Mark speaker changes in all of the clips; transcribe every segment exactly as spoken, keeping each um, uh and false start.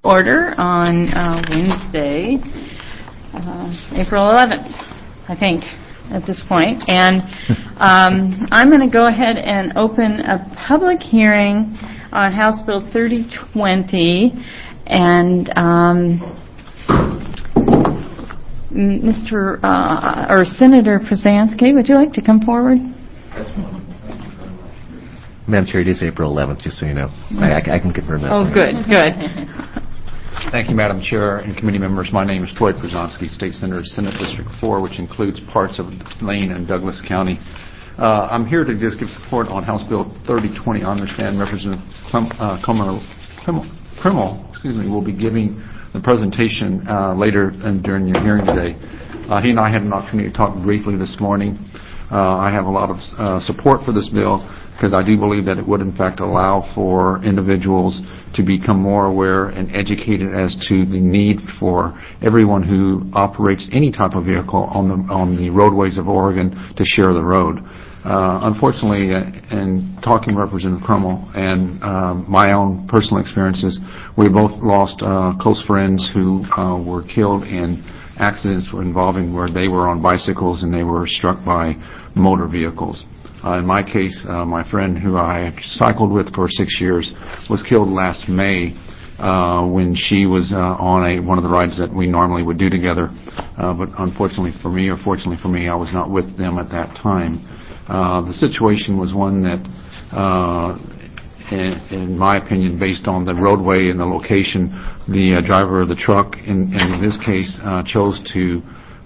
Speaker 1: order on uh, Wednesday, uh, April eleventh, I think, at this point. And um, I'm going to go ahead and open a public hearing on House Bill thirty twenty. And um, Mister Uh, or Senator Przansky, would you like to come forward?
Speaker 2: Madam Chair, it is April eleventh, just so you know. I, I, I can confirm that.
Speaker 1: Oh, good, good.
Speaker 3: Thank you, Madam Chair and committee members. My name is Troy Przansky, State Senator, Senate District four, which includes parts of Lane and Douglas County. Uh, I'm here to just give support on House Bill thirty twenty. I understand Representative Clem, uh, Krimmel, excuse me, will be giving the presentation uh, later and during your hearing today. Uh, he and I had an opportunity to talk briefly this morning. Uh, I have a lot of uh, support for this bill because I do believe that it would in fact allow for individuals to become more aware and educated as to the need for everyone who operates any type of vehicle on the on the roadways of Oregon to share the road. Uh, unfortunately, uh, in talking to Representative Krimmel and uh, my own personal experiences, we both lost uh, close friends who uh, were killed in accidents involving where they were on bicycles and they were struck by motor vehicles. Uh, in my case, uh, my friend who I cycled with for six years was killed last May uh, when she was uh, on a one of the rides that we normally would do together. Uh, but unfortunately for me, or fortunately for me, I was not with them at that time. Uh, the situation was one that, uh, in, in my opinion, based on the roadway and the location, the uh, driver of the truck, in, in this case, uh, chose to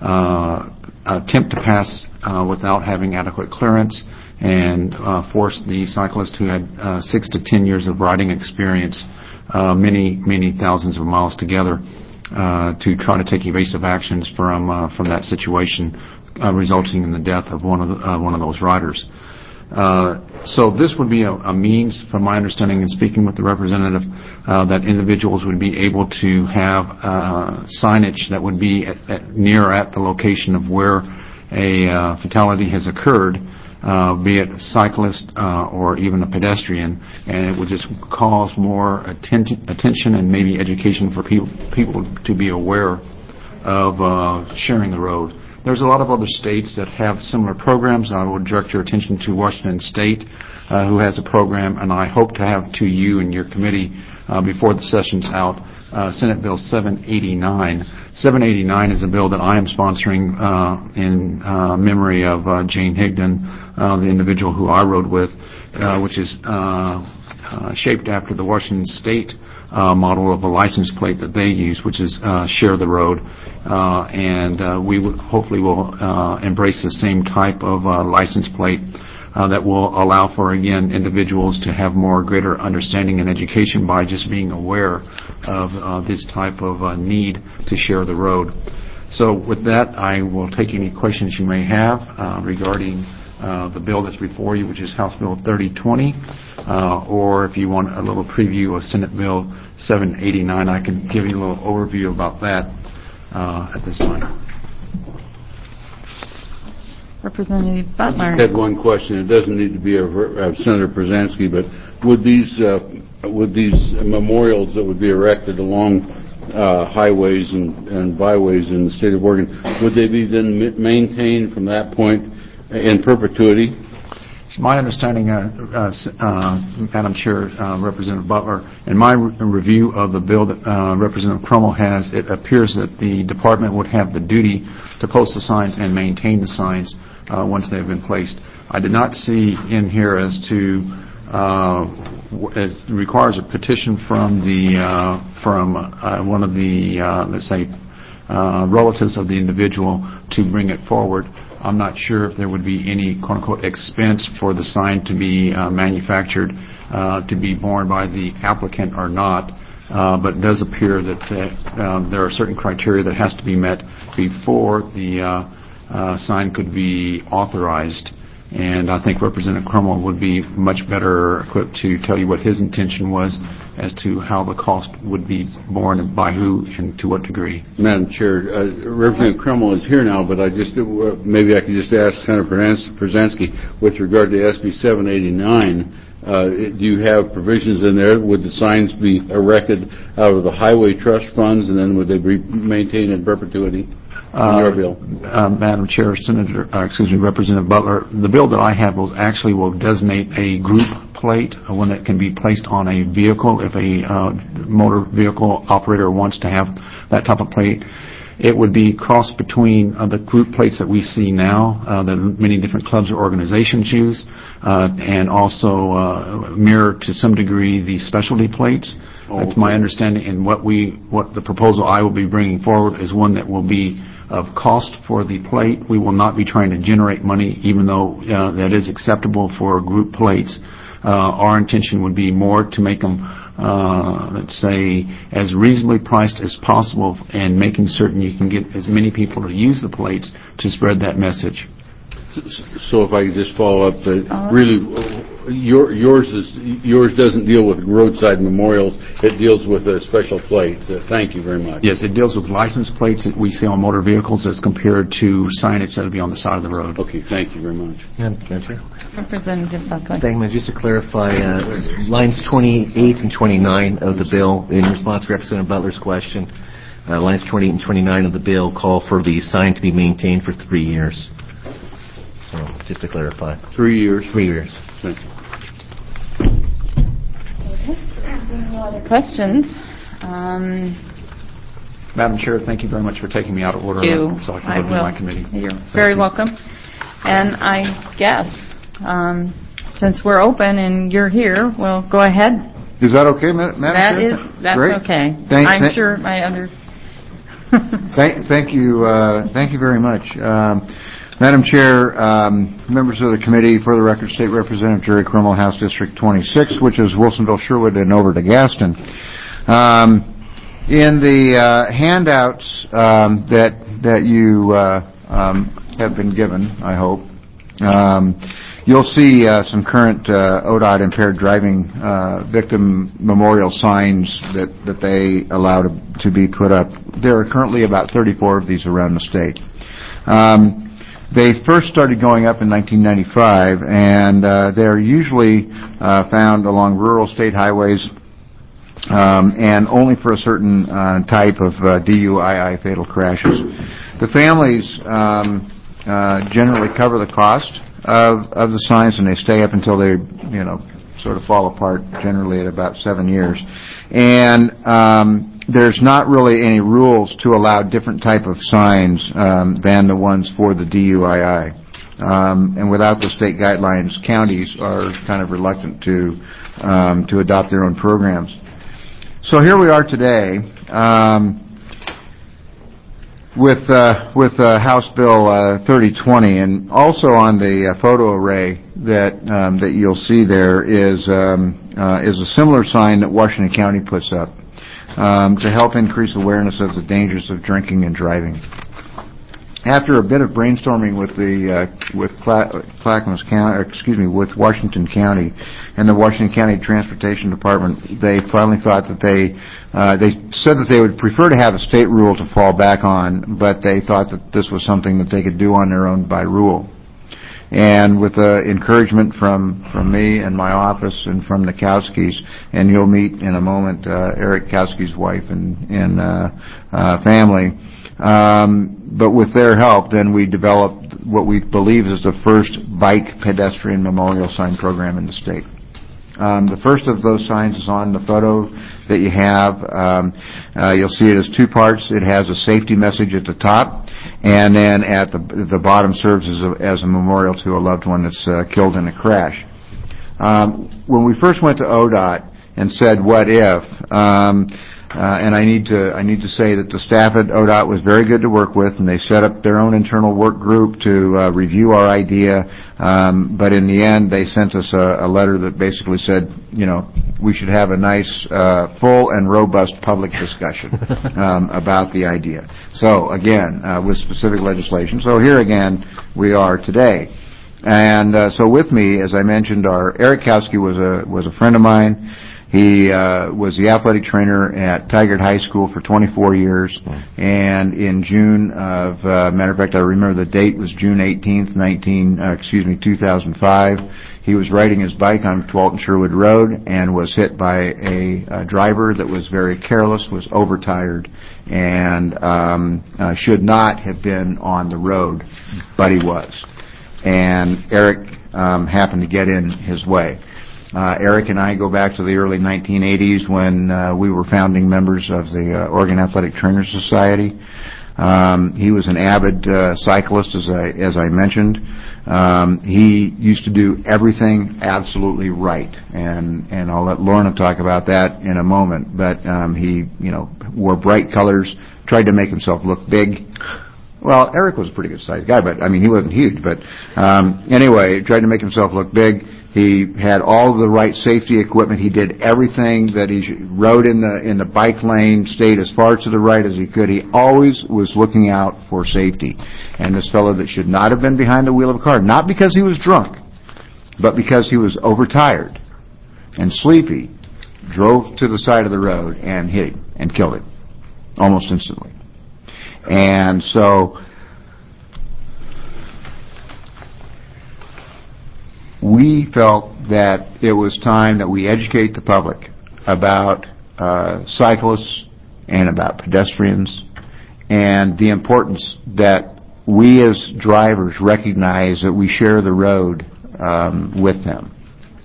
Speaker 3: uh, attempt to pass uh, without having adequate clearance and uh, forced the cyclist who had uh, six to ten years of riding experience, uh, many, many thousands of miles together, uh, to try to take evasive actions from uh, from that situation, uh, resulting in the death of one of the, uh, one of those riders. Uh, so this would be a, a means, from my understanding and speaking with the representative, uh, that individuals would be able to have uh, signage that would be at, at near at the location of where a uh, fatality has occurred, uh, be it a cyclist uh, or even a pedestrian, and it would just cause more atten- attention and maybe education for people, people to be aware of uh, sharing the road. There's a lot of other states that have similar programs. I would direct your attention to Washington State, uh, who has a program, and I hope to have to you and your committee uh, before the session's out, uh, Senate Bill seven eighty-nine. seven eighty-nine is a bill that I am sponsoring uh, in uh, memory of uh, Jane Higdon, uh, the individual who I rode with, uh, which is uh, uh, shaped after the Washington State Uh, model of a license plate that they use, which is uh, Share the Road, uh, and uh, we w- hopefully will uh, embrace the same type of uh, license plate uh, that will allow for, again, individuals to have more greater understanding and education by just being aware of uh, this type of uh, need to share the road. So with that, I will take any questions you may have uh, regarding Uh, the bill that's before you, which is House Bill thirty twenty, uh, or if you want a little preview of Senate Bill seven eighty-nine, I can give you a little overview about that uh, at this time.
Speaker 1: Representative Butler.
Speaker 4: I had one question. It doesn't need to be of uh, Senator Przansky, but would these uh, would these memorials that would be erected along uh, highways and, and byways in the state of Oregon, would they be then ma- maintained from that point in perpetuity?
Speaker 3: It's my understanding, uh, uh, uh, Madam Chair, uh, Representative Butler, in my re- review of the bill that uh, Representative Krimmel has, it appears that the department would have the duty to post the signs and maintain the signs uh, once they've been placed. I did not see in here as to uh, w- it requires a petition from the uh, from uh, one of the uh, let's say uh, relatives of the individual to bring it forward. I'm not sure if there would be any quote-unquote expense for the sign to be uh, manufactured, uh, to be borne by the applicant or not, uh, but it does appear that uh, uh, there are certain criteria that has to be met before the uh, uh, sign could be authorized. And I think Representative Krimmel would be much better equipped to tell you what his intention was as to how the cost would be borne and by who and to what degree.
Speaker 4: Madam Chair, uh, Representative Krimmel is here now, but I just uh, maybe I could just ask Senator Przansky with regard to S B seven eighty-nine. uh, do you have provisions in there? Would the signs be erected out of the highway trust funds, and then would they be maintained in perpetuity? In your bill?
Speaker 3: Uh, Madam Chair, Senator, uh, excuse me, Representative Butler, the bill that I have will actually will designate a group plate, uh, one that can be placed on a vehicle if a uh, motor vehicle operator wants to have that type of plate. It would be crossed between uh, the group plates that we see now, uh, that many different clubs or organizations use, uh, and also uh, mirror to some degree the specialty plates.
Speaker 4: Oh,
Speaker 3: That's
Speaker 4: okay.
Speaker 3: my understanding, and what we, what the proposal I will be bringing forward is one that will be of cost for the plate. We will not be trying to generate money, even though uh, that is acceptable for group plates. Uh, our intention would be more to make them, uh, let's say, as reasonably priced as possible, and making certain you can get as many people to use the plates to spread that message.
Speaker 4: So if I could just follow up, uh,
Speaker 1: Uh,
Speaker 4: really, your, yours is yours doesn't deal with roadside memorials. It deals with a special plate. Uh, thank you very much.
Speaker 3: Yes, it deals with license plates that we see on motor vehicles as compared to signage that would be on the side of the road.
Speaker 4: Okay, thank you very much.
Speaker 2: Madam Chair.
Speaker 1: Representative Buckley.
Speaker 2: Thank you. Just to clarify, uh, lines twenty-eight and twenty-nine of the bill, in response to Representative Butler's question, uh, lines twenty-eight and twenty-nine of the bill call for the sign to be maintained for three years. So, just to clarify.
Speaker 4: Three years.
Speaker 2: Three years.
Speaker 4: Thank you.
Speaker 1: No other questions? Um,
Speaker 3: Madam Chair, thank you very much for taking me out of order
Speaker 1: you,
Speaker 3: so I can
Speaker 1: I
Speaker 3: go to
Speaker 1: will.
Speaker 3: my committee.
Speaker 1: You're very welcome. And I guess, um, since we're open and you're here, we'll go ahead.
Speaker 5: Is that okay, Ma- Madam
Speaker 1: That
Speaker 5: Chair?
Speaker 1: is, that's
Speaker 5: Great.
Speaker 1: okay.
Speaker 5: Thank-
Speaker 1: I'm
Speaker 5: thank-
Speaker 1: sure I under.
Speaker 5: Thank, thank you, uh, thank you very much. Um, Madam Chair, um, members of the committee, for the record, State Representative Jerry Crummell, House District twenty-six, which is Wilsonville, Sherwood, and over to Gaston. Um, in the uh, handouts um, that that you uh, um, have been given, I hope, um, you'll see uh, some current uh, O D O T impaired driving uh, victim memorial signs that, that they allow to, to be put up. There are currently about thirty-four of these around the state. Um, They first started going up in nineteen ninety-five, and uh, they're usually uh, found along rural state highways, um, and only for a certain uh, type of uh, D U I I fatal crashes. The families um, uh, generally cover the cost of, of the signs, and they stay up until they, you know, sort of fall apart, generally at about seven years. And um, there's not really any rules to allow different type of signs um, than the ones for the D U I I. Um, and without the state guidelines, counties are kind of reluctant to um, to adopt their own programs. So here we are today um, with uh, with uh, House Bill uh, thirty twenty, and also on the uh, photo array that um, that you'll see there is um, uh, is a similar sign that Washington County puts up um, to help increase awareness of the dangers of drinking and driving. After a bit of brainstorming with the uh, with Cla- Clackamas County, excuse me, with Washington County and the Washington County Transportation Department, they finally thought that they uh, they said that they would prefer to have a state rule to fall back on, but they thought that this was something that they could do on their own by rule. And with uh, encouragement from from me and my office and from the Kowskis, and you'll meet in a moment uh, Eric Kowski's wife and and uh, uh, family. Um, but with their help, then we developed what we believe is the first bike pedestrian memorial sign program in the state. Um, the first of those signs is on the photo that you have. Um, uh, you'll see it as two parts. It has a safety message at the top, and then at the the bottom serves as a, as a memorial to a loved one that's uh, killed in a crash. Um, when we first went to O D O T and said, "What if?" Um, Uh, and I need to I need to say that the staff at O D O T was very good to work with, and they set up their own internal work group to uh, review our idea. Um, but in the end, they sent us a, a letter that basically said, you know, we should have a nice, uh, full and robust public discussion um, about the idea. So again, uh, with specific legislation. So here again, we are today. And uh, so with me, as I mentioned, our Eric Kowski was a was a friend of mine. He uh, was the athletic trainer at Tigard High School for twenty-four years, and in June of, uh, matter of fact, I remember the date was June eighteenth, nineteen, uh, excuse me, two thousand five. He was riding his bike on Walton Sherwood Road and was hit by a, a driver that was very careless, was overtired, and um, uh, should not have been on the road, but he was. And Eric um, happened to get in his way. Uh, Eric and I go back to the early nineteen eighties when uh, we were founding members of the uh, Oregon Athletic Trainers Society. Um, he was an avid uh, cyclist, as I as I mentioned. Um, he used to do everything absolutely right, and and I'll let Lorna talk about that in a moment. But um, he, you know, wore bright colors, tried to make himself look big. Well, Eric was a pretty good sized guy, but I mean, he wasn't huge. But um, anyway, tried to make himself look big. He had all the right safety equipment. He did everything that he rode in the in the bike lane, stayed as far to the right as he could. He always was looking out for safety. And this fellow that should not have been behind the wheel of a car, not because he was drunk, but because he was overtired and sleepy, drove to the side of the road and hit him and killed him almost instantly. And so we felt that it was time that we educate the public about uh, cyclists and about pedestrians and the importance that we as drivers recognize that we share the road um, with them.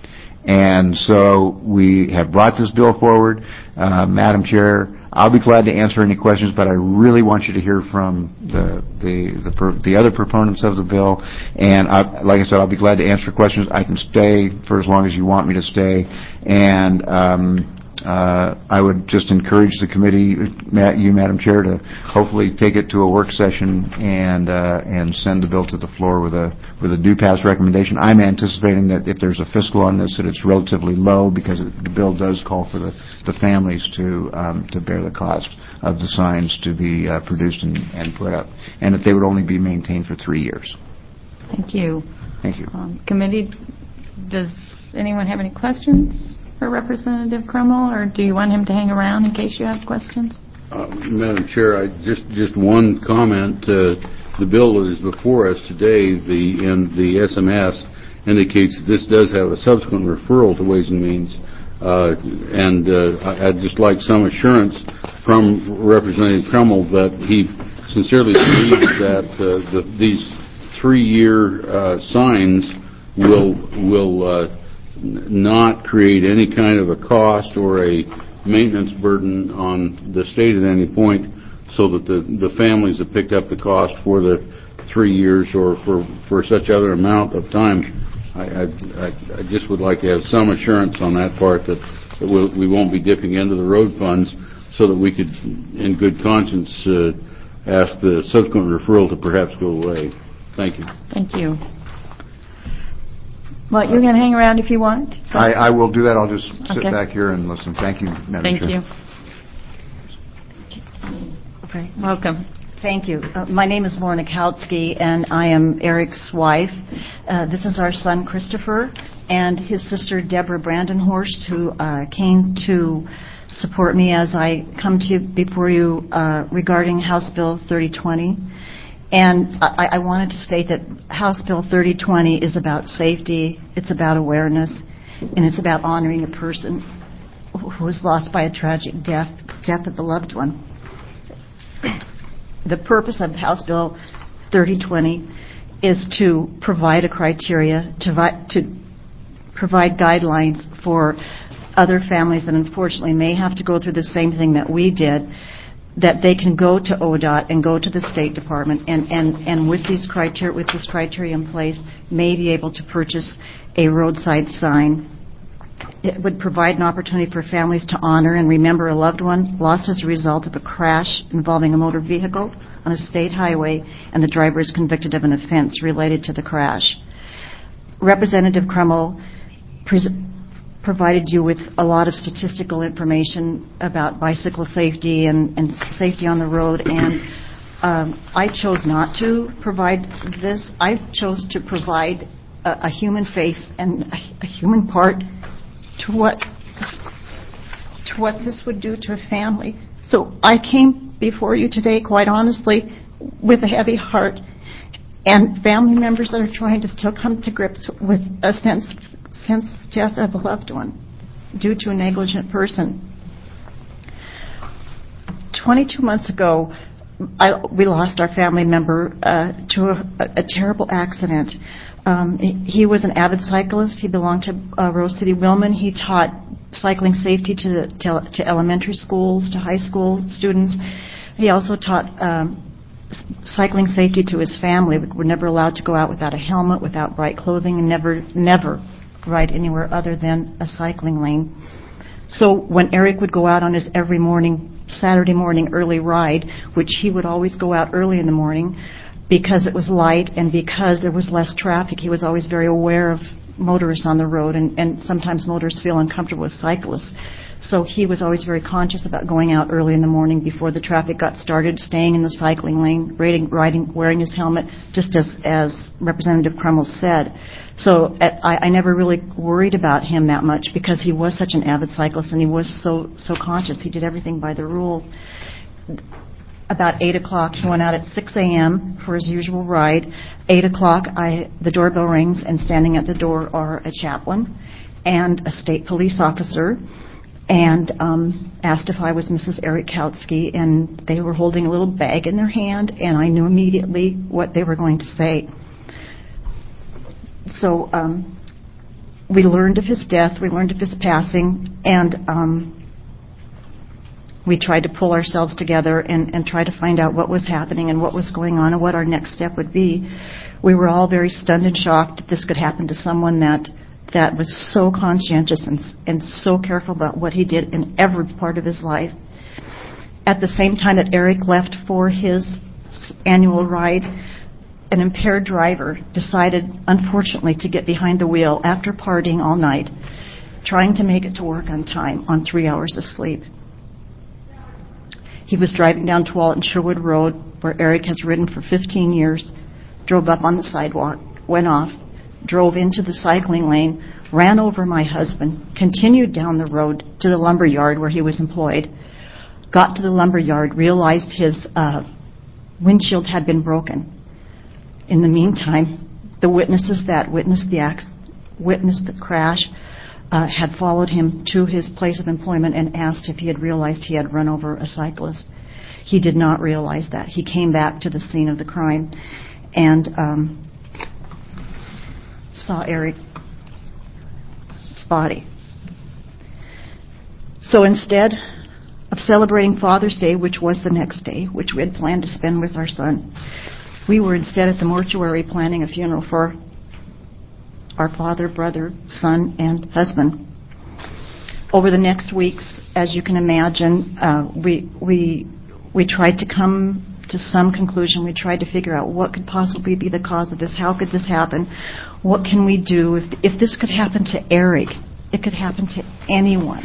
Speaker 5: And so we have brought this bill forward. Uh, Madam Chair, I'll be glad to answer any questions, but I really want you to hear from the the the, per, the other proponents of the bill. And I, like I said, I'll be glad to answer questions. I can stay for as long as you want me to stay. And um, uh, I would just encourage the committee, you, Madam Chair, to hopefully take it to a work session and uh, and send the bill to the floor with a with a due pass recommendation. I'm anticipating that if there's a fiscal on this, that it's relatively low because it, the bill does call for the, the families to um, to bear the cost of the signs to be uh, produced and, and put up, and that they would only be maintained for three years.
Speaker 1: Thank you.
Speaker 5: Thank you.
Speaker 1: Um, committee, does anyone have any questions for Representative Crummell, or do you want him to hang around in case you have questions?
Speaker 4: Uh, Madam Chair, I just just one comment. Uh, the bill that is before us today, the in the S M S indicates that this does have a subsequent referral to Ways and Means, uh, and uh, I, I'd just like some assurance from Representative Crummell that he sincerely believes that uh, the, these three-year uh, signs will will uh, not create any kind of a cost or a maintenance burden on the state at any point, so that the, the families that picked up the cost for the three years or for, for such other amount of time, I, I, I just would like to have some assurance on that part that, that we'll, we won't be dipping into the road funds, so that we could, in good conscience, uh, ask the subsequent referral to perhaps go away. Thank you.
Speaker 1: Thank you. Well, you're going to hang around if you want.
Speaker 5: I, I will do that. I'll just sit
Speaker 1: Okay.
Speaker 5: back here and listen. Thank you, Madam
Speaker 1: Thank
Speaker 5: Chair.
Speaker 1: you.
Speaker 6: Okay.
Speaker 1: Welcome.
Speaker 6: Thank you. Uh, my name is Lorna Kautsky, and I am Eric's wife. Uh, this is our son, Christopher, and his sister, Deborah Brandenhorst, who uh, came to support me as I come to you before you uh, regarding House Bill thirty twenty. And I, I wanted to state that House Bill thirty twenty is about safety, it's about awareness, and it's about honoring a person who was lost by a tragic death, death of a loved one. The purpose of House Bill thirty twenty is to provide a criteria, to, vi- to provide guidelines for other families that unfortunately may have to go through the same thing that we did, that they can go to O D O T and go to the State Department and, and, and with these criteria, with this criteria in place, may be able to purchase a roadside sign. It would provide an opportunity for families to honor and remember a loved one lost as a result of a crash involving a motor vehicle on a state highway, and the driver is convicted of an offense related to the crash. Representative Crummell pres- provided you with a lot of statistical information about bicycle safety and, and safety on the road, and um, I chose not to provide this. I chose to provide a, a human face and a, a human part to what to what this would do to a family. So I came before you today, quite honestly, with a heavy heart and family members that are trying to still come to grips with a sense, sense death of a loved one due to a negligent person. twenty-two months ago, I, we lost our family member uh, to a, a terrible accident. Um, he, he was an avid cyclist. He belonged to uh, Rose City Wilman. He taught cycling safety to, to, to elementary schools, to high school students. He also taught um, cycling safety to his family. We were never allowed to go out without a helmet, without bright clothing, and never, never ride anywhere other than a cycling lane. So when Eric would go out on his every morning, Saturday morning early ride, which he would always go out early in the morning because it was light and because there was less traffic, he was always very aware of motorists on the road, and, and sometimes motorists feel uncomfortable with cyclists. So he was always very conscious about going out early in the morning before the traffic got started, staying in the cycling lane, riding, riding wearing his helmet, just as, as Representative Crummell said. So at, I, I never really worried about him that much because he was such an avid cyclist and he was so, so conscious. He did everything by the rule. About eight o'clock, he went out at six a.m. for his usual ride. eight o'clock, I, the doorbell rings, and standing at the door are a chaplain and a state police officer, and um, asked if I was Missus Eric Kautsky, and they were holding a little bag in their hand, and I knew immediately what they were going to say. So um, we learned of his death, we learned of his passing, and um, we tried to pull ourselves together and, and try to find out what was happening and what was going on and what our next step would be. We were all very stunned and shocked that this could happen to someone that that was so conscientious and, and so careful about what he did in every part of his life. At the same time that Eric left for his annual ride, an impaired driver decided, unfortunately, to get behind the wheel after partying all night, trying to make it to work on time on three hours of sleep. He was driving down Tualatin and Sherwood Road, where Eric has ridden for fifteen years, drove up on the sidewalk, went off, drove into the cycling lane, ran over my husband, continued down the road to the lumber yard where he was employed, got to the lumber yard, realized his uh, windshield had been broken. In the meantime, the witnesses that witnessed the ac- witnessed the crash uh, had followed him to his place of employment and asked if he had realized he had run over a cyclist. He did not realize that. He came back to the scene of the crime and um, saw Eric's body. So instead of celebrating Father's Day, which was the next day, which we had planned to spend with our son, we were instead at the mortuary planning a funeral for our father, brother, son, and husband. Over the next weeks, as you can imagine, uh, we we we tried to come to some conclusion. We tried to figure out what could possibly be the cause of this. How could this happen? What can we do? If if this could happen to Eric, it could happen to anyone.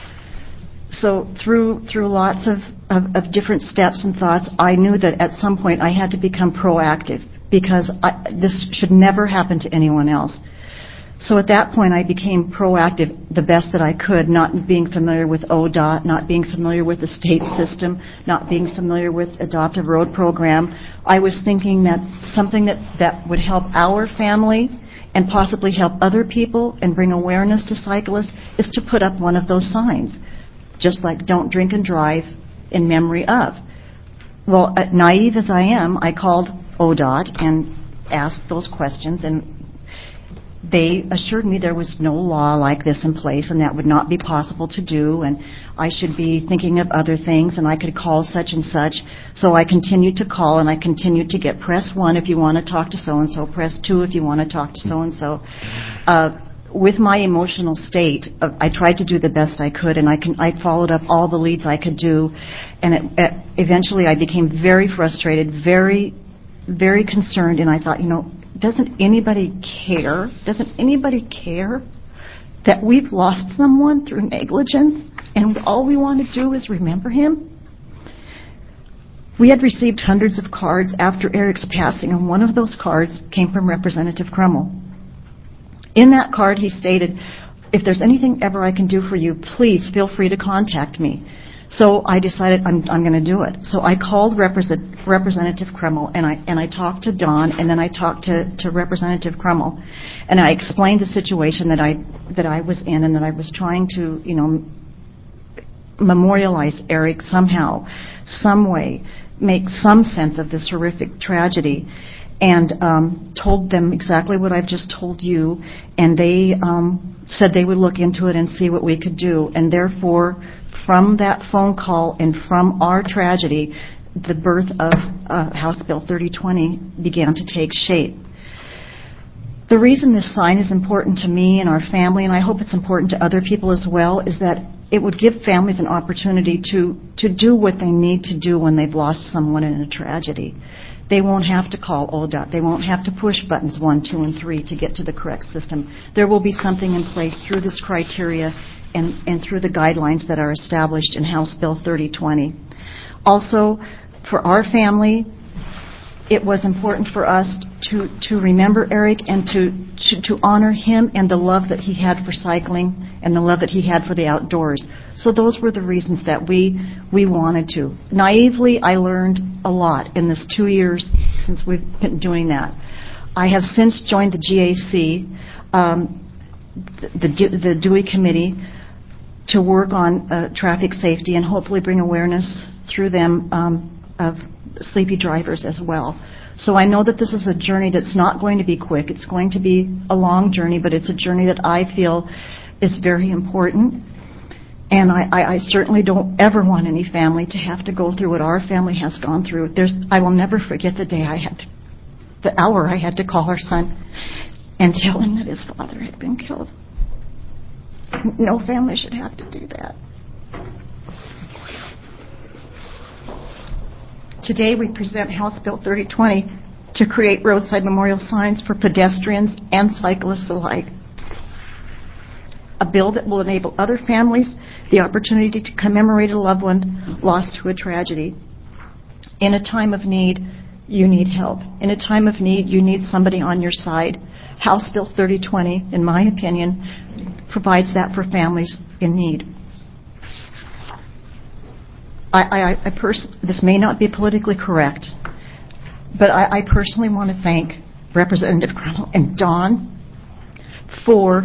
Speaker 6: So through through lots of, of, of different steps and thoughts, I knew that at some point I had to become proactive because I, this should never happen to anyone else. So at that point I became proactive the best that I could, not being familiar with O D O T, not being familiar with the state system, not being familiar with Adoptive Road Program. I was thinking that something that, that would help our family and possibly help other people and bring awareness to cyclists is to put up one of those signs. Just like don't drink and drive in memory of. Well, uh, naive as I am, I called O D O T and asked those questions, and they assured me there was no law like this in place and that would not be possible to do, and I should be thinking of other things and I could call such and such. So I continued to call and I continued to get press one if you want to talk to so-and-so, press two if you want to talk to so-and-so. Uh, With my emotional state, uh, I tried to do the best I could, and I, can, I followed up all the leads I could do, and it, it, eventually I became very frustrated, very, very concerned, and I thought, you know, doesn't anybody care? Doesn't anybody care that we've lost someone through negligence, and all we want to do is remember him? We had received hundreds of cards after Eric's passing, and one of those cards came from Representative Crummell. In that card, he stated, if there's anything ever I can do for you, please feel free to contact me. So I decided I'm, I'm going to do it. So I called Represent, Representative Kreml, and I and I talked to Don, and then I talked to, to Representative Kreml, and I explained the situation that I that I was in, and that I was trying to, you know, memorialize Eric somehow, some way, make some sense of this horrific tragedy, and um, told them exactly what I've just told you, and they um, said they would look into it and see what we could do, and therefore, from that phone call and from our tragedy, the birth of uh, House Bill thirty twenty began to take shape. The reason this sign is important to me and our family, and I hope it's important to other people as well, is that it would give families an opportunity to, to do what they need to do when they've lost someone in a tragedy. They won't have to call O D O T. They won't have to push buttons one, two, and three to get to the correct system. There will be something in place through this criteria and, and through the guidelines that are established in House Bill thirty twenty. Also, for our family, it was important for us to, to remember Eric and to, to, to honor him and the love that he had for cycling and the love that he had for the outdoors. So those were the reasons that we, we wanted to. Naively, I learned a lot in this two years since we've been doing that. I have since joined the G A C, um, the, the, the Dewey Committee, to work on uh, traffic safety and hopefully bring awareness through them um, of sleepy drivers as well. So I know that this is a journey that's not going to be quick. It's going to be a long journey, but it's a journey that I feel is very important. And I, I, I certainly don't ever want any family to have to go through what our family has gone through. There's, I will never forget the day I had, to, the hour I had to call our son and tell him that his father had been killed. No family should have to do that. Today we present House Bill thirty twenty to create roadside memorial signs for pedestrians and cyclists alike. A bill that will enable other families the opportunity to commemorate a loved one lost to a tragedy. In a time of need, you need help. In a time of need, you need somebody on your side. House Bill thirty twenty, in my opinion, provides that for families in need. I, I, I pers- this may not be politically correct, but I, I personally want to thank Representative Kreml and Don for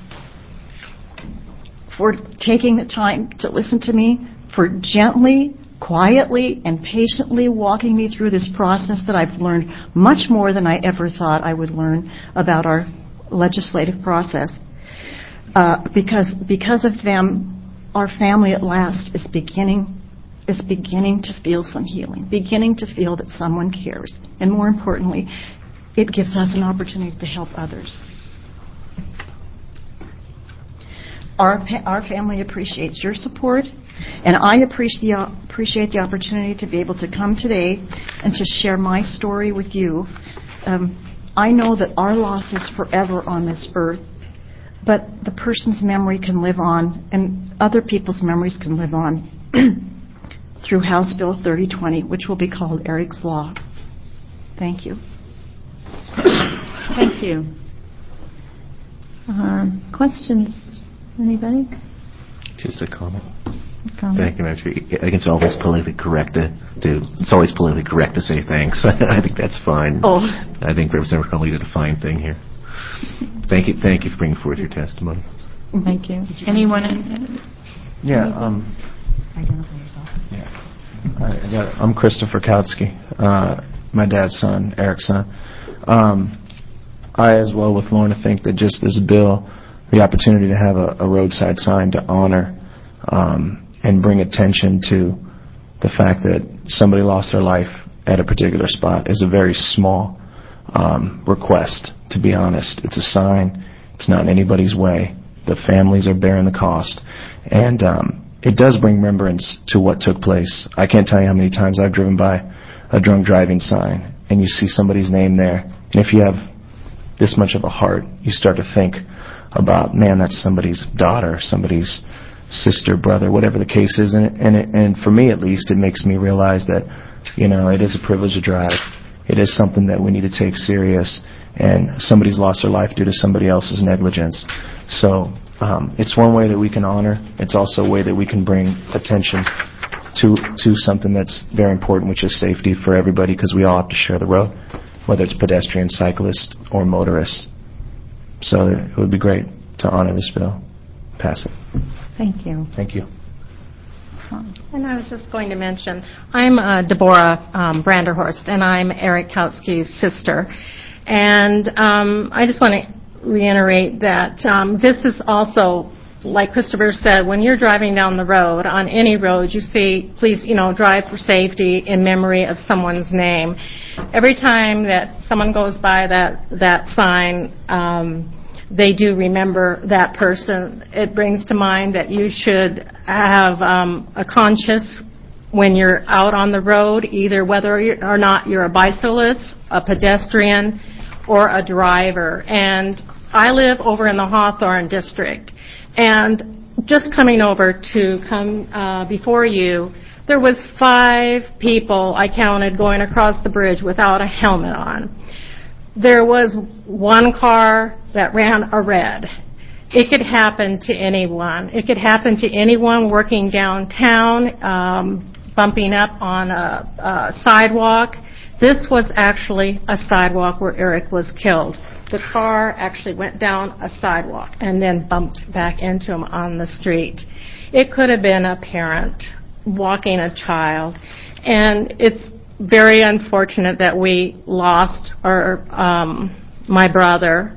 Speaker 6: for taking the time to listen to me, for gently, quietly, and patiently walking me through this process that I've learned much more than I ever thought I would learn about our legislative process. Uh, because because of them, our family at last is beginning is beginning to feel some healing, beginning to feel that someone cares. And more importantly, it gives us an opportunity to help others. Our, our family appreciates your support, and I appreciate, appreciate the opportunity to be able to come today and to share my story with you. Um, I know that our loss is forever on this earth, but the person's memory can live on, and other people's memories can live on through House Bill thirty twenty, which will be called Eric's Law. Thank you.
Speaker 1: Thank you. Um, questions? Anybody?
Speaker 2: Just a comment.
Speaker 1: Comment?
Speaker 2: Thank you, Madam Chair. I think it's always politically correct to, to it's always politically correct to say thanks. I think that's fine.
Speaker 6: Oh.
Speaker 2: I think Representative Crowley did a fine thing here. Thank you. Thank you for bringing forth your testimony.
Speaker 1: Thank you. Anyone?
Speaker 7: Yeah. Um,
Speaker 6: Identify yourself.
Speaker 7: yeah. I got, I'm Christopher Kautsky, uh, my dad's son, Eric's son. Um, I, as well with Lorna, think that just this bill, the opportunity to have a, a roadside sign to honor um, and bring attention to the fact that somebody lost their life at a particular spot is a very small um, request, to be honest. It's a sign. It's not in anybody's way. The families are bearing the cost. And um, it does bring remembrance to what took place. I can't tell you how many times I've driven by a drunk driving sign and you see somebody's name there. And if you have this much of a heart, you start to think about, man, that's somebody's daughter, somebody's sister, brother, whatever the case is. And, it, and, it, and for me, at least, it makes me realize that, you know, it is a privilege to drive. It is something that we need to take serious. And somebody's lost their life due to somebody else's negligence. So um, it's one way that we can honor. It's also a way that we can bring attention to to something that's very important, which is safety for everybody, because we all have to share the road, whether it's pedestrian, cyclist, or motorist. So it would be great to honor this bill, pass it.
Speaker 1: Thank you.
Speaker 7: Thank you.
Speaker 8: And I was just going to mention, I'm uh, Deborah um, Branderhorst, and I'm Eric Kautsky's sister. And um, I just want to reiterate that um, this is also, like Christopher said, when you're driving down the road, on any road, you see, please, you know, drive for safety in memory of someone's name. Every time that someone goes by that, that sign, um, they do remember that person. It brings to mind that you should have um, a conscience when you're out on the road, either whether or not you're a bicyclist, a pedestrian, or a driver. And I live over in the Hawthorne district. And just coming over to come uh, before you, there was five people I counted going across the bridge without a helmet on. There was one car that ran a red. It could happen to anyone. It could happen to anyone working downtown, um, bumping up on a, a sidewalk. This was actually a sidewalk where Eric was killed. The car actually went down a sidewalk and then bumped back into him on the street. It could have been a parent walking a child. And it's very unfortunate that we lost our, um, my brother.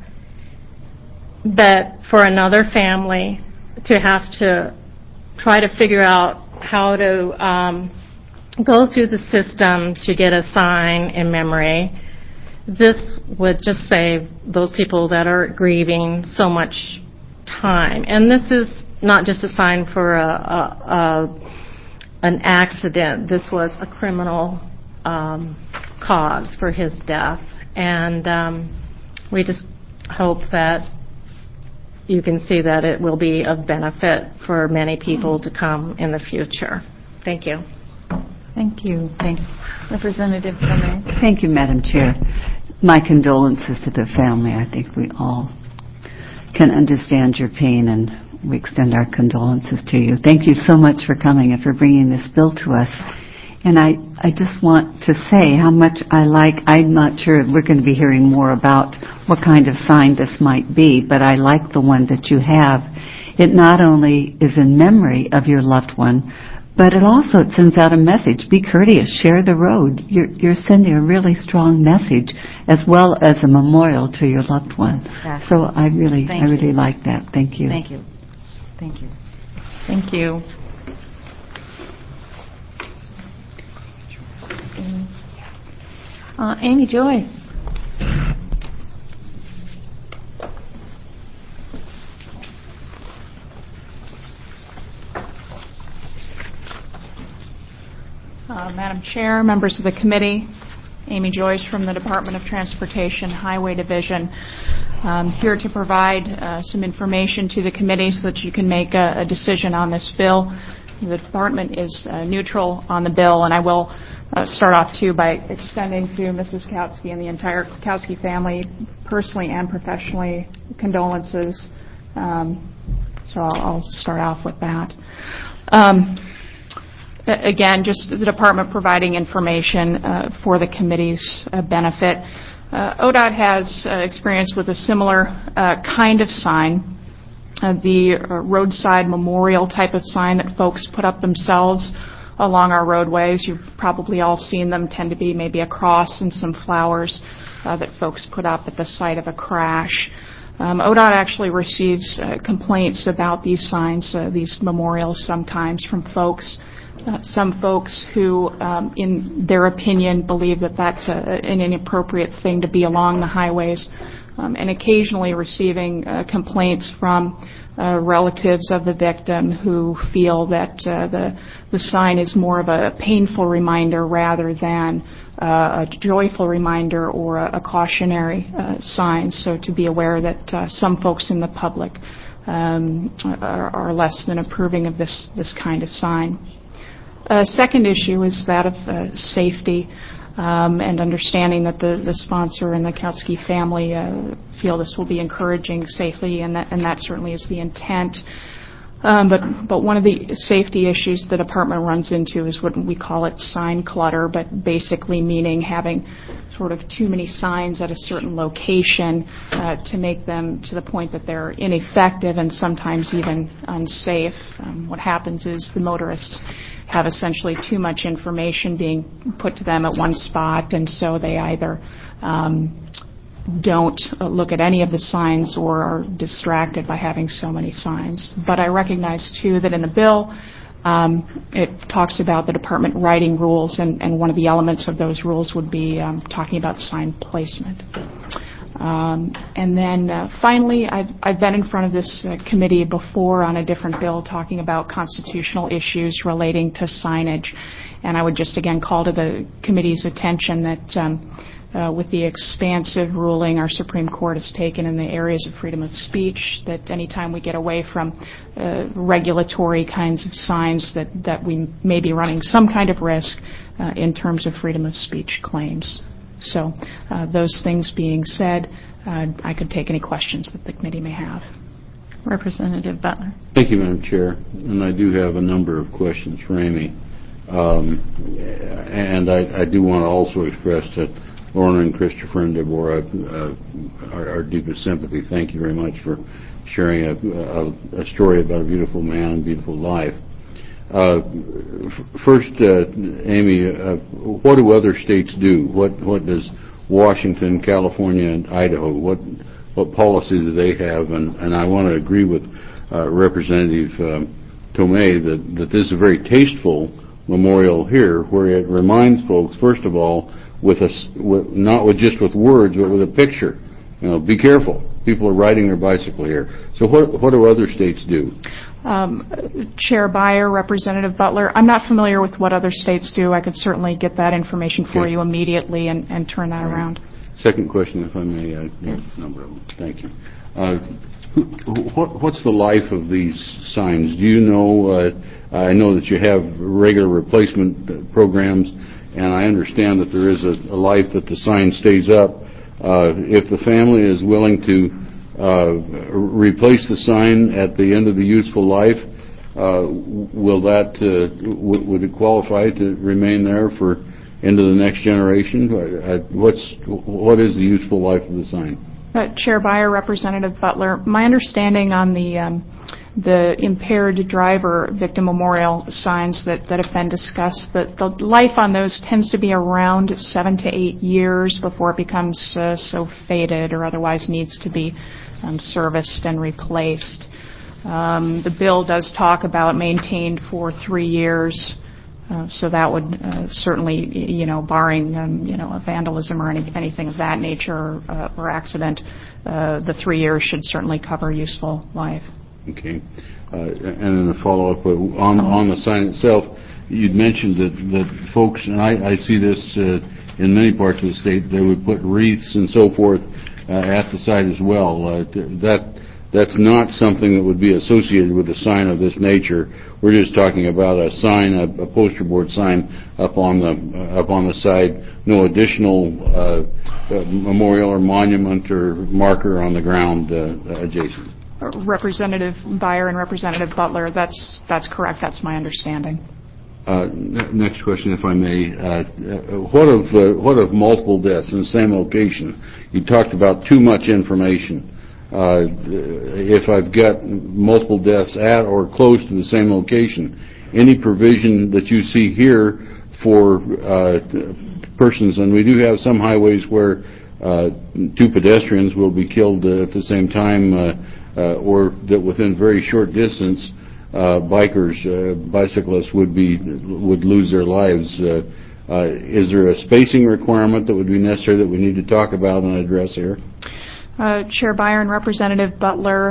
Speaker 8: But for another family to have to try to figure out how to um, go through the system to get a sign in memory, this would just save those people that are grieving so much time. And this is not just a sign for a, a, a an accident. This was a criminal um, cause for his death. And um, we just hope that you can see that it will be of benefit for many people to come in the future. Thank you.
Speaker 1: Thank you. Thank you. Representative Tomei.
Speaker 9: Thank you, Madam Chair. My condolences to the family. I think we all can understand your pain, and we extend our condolences to you. Thank you so much for coming and for bringing this bill to us. And I, I just want to say how much I like, I'm not sure we're going to be hearing more about what kind of sign this might be, but I like the one that you have. It not only is in memory of your loved one, but it also it sends out a message. Be courteous, share the road. You're, you're sending a really strong message, as well as a memorial to your loved one.
Speaker 1: Exactly.
Speaker 9: So I really,
Speaker 1: Thank
Speaker 9: I really
Speaker 1: you.
Speaker 9: like that. Thank you.
Speaker 1: Thank you. Thank you. Thank you. Uh, Amy Joyce.
Speaker 10: Uh, Madam Chair, members of the committee, Amy Joyce from the Department of Transportation Highway Division. I'm here to provide uh, some information to the committee so that you can make a, a decision on this bill. The department is uh, neutral on the bill, and I will uh, start off, too, by extending to Missus Kautsky and the entire Kautsky family, personally and professionally, condolences. Um, so I'll, I'll start off with that. Um, Again, just the department providing information uh, for the committee's uh, benefit. Uh, O D O T has uh, experience with a similar uh, kind of sign, uh, the uh, roadside memorial type of sign that folks put up themselves along our roadways. You've probably all seen them, tend to be maybe a cross and some flowers uh, that folks put up at the site of a crash. Um, O D O T actually receives uh, complaints about these signs, uh, these memorials sometimes from folks. Uh, some folks who, um, in their opinion, believe that that's a, an inappropriate thing to be along the highways, um, and occasionally receiving uh, complaints from uh, relatives of the victim who feel that uh, the the sign is more of a painful reminder rather than uh, a joyful reminder or a, a cautionary uh, sign. So to be aware that uh, some folks in the public um, are, are less than approving of this this kind of sign. A uh, second issue is that of uh, safety um, and understanding that the, the sponsor and the Kautsky family uh, feel this will be encouraging safely, and that, and that certainly is the intent. Um, but, but one of the safety issues the department runs into is what we call it sign clutter, but basically meaning having sort of too many signs at a certain location uh, to make them to the point that they're ineffective and sometimes even unsafe. Um, what happens is the motorists have essentially too much information being put to them at one spot, and so they either um, don't look at any of the signs or are distracted by having so many signs. But I recognize, too, that in the bill, um, it talks about the department writing rules, and, and one of the elements of those rules would be um, talking about sign placement. Um, and then uh, finally, I've, I've been in front of this uh, committee before on a different bill talking about constitutional issues relating to signage. And I would just again call to the committee's attention that um, Uh, with the expansive ruling our Supreme Court has taken in the areas of freedom of speech, that anytime we get away from uh, regulatory kinds of signs, that, that we may be running some kind of risk uh, in terms of freedom of speech claims. So uh, those things being said, uh, I could take any questions that the committee may have.
Speaker 1: Representative Butler.
Speaker 4: Thank you, Madam Chair. And I do have a number of questions for Amy. Um, and I, I do want to also express to Lorna and Christopher and Deborah, uh, our, our deepest sympathy. Thank you very much for sharing a, a, a story about a beautiful man and beautiful life. Uh, f- first, uh, Amy, uh, what do other states do? What what does Washington, California, and Idaho, what what policy do they have? And, and I want to agree with uh, Representative um, Tomei that, that this is a very tasteful memorial here, where it reminds folks, first of all, with a, with, not with just with words, but with a picture. You know, be careful. People are riding their bicycle here. So what what do other states do?
Speaker 10: Um, Chair Beyer, Representative Butler, I'm not familiar with what other states do. I could certainly get that information for
Speaker 4: Okay.
Speaker 10: you immediately and, and turn that
Speaker 4: All right.
Speaker 10: around.
Speaker 4: Second question, if I may. I
Speaker 10: Yes.
Speaker 4: a number of them. Thank you. Uh, who, what, what's the life of these signs? Do you know? Uh, I know that you have regular replacement programs, and I understand that there is a, a life that the sign stays up. Uh, if the family is willing to uh, replace the sign at the end of the useful life, uh, will that uh, w- would it qualify to remain there for into the next generation? Uh, what's what is the useful life of the sign?
Speaker 10: Uh, Chair Beyer, Representative Butler, my understanding on the um, the impaired driver victim memorial signs that, that have been discussed, that the life on those tends to be around seven to eight years before it becomes uh, so faded or otherwise needs to be um, serviced and replaced. Um, the bill does talk about maintained for three years. Uh, so that would uh, certainly, you know, barring, um, you know, a vandalism or any, anything of that nature or, uh, or accident, uh, the three years should certainly cover useful life.
Speaker 4: Okay. Uh, and then a follow-up, uh, on, on the sign itself, you'd mentioned that, that folks, and I, I see this uh, in many parts of the state, they would put wreaths and so forth uh, at the site as well. Uh, that That's not something that would be associated with a sign of this nature. We're just talking about a sign, a, a poster board sign up on the uh, up on the side. No additional uh, uh, memorial or monument or marker on the ground uh, adjacent.
Speaker 10: Representative Beyer and Representative Butler, that's that's correct. That's my understanding.
Speaker 4: Uh, n- next question, if I may. Uh, uh, what of uh, what of multiple deaths in the same location? You talked about too much information. Uh, if I've got multiple deaths at or close to the same location, any provision that you see here for uh, persons, and we do have some highways where uh, two pedestrians will be killed uh, at the same time, uh, uh, or that within very short distance, uh, bikers, uh, bicyclists would be would lose their lives. Uh, uh, is there a spacing requirement that would be necessary that we need to talk about and address here?
Speaker 10: Uh, Chair Beyer and Representative Butler,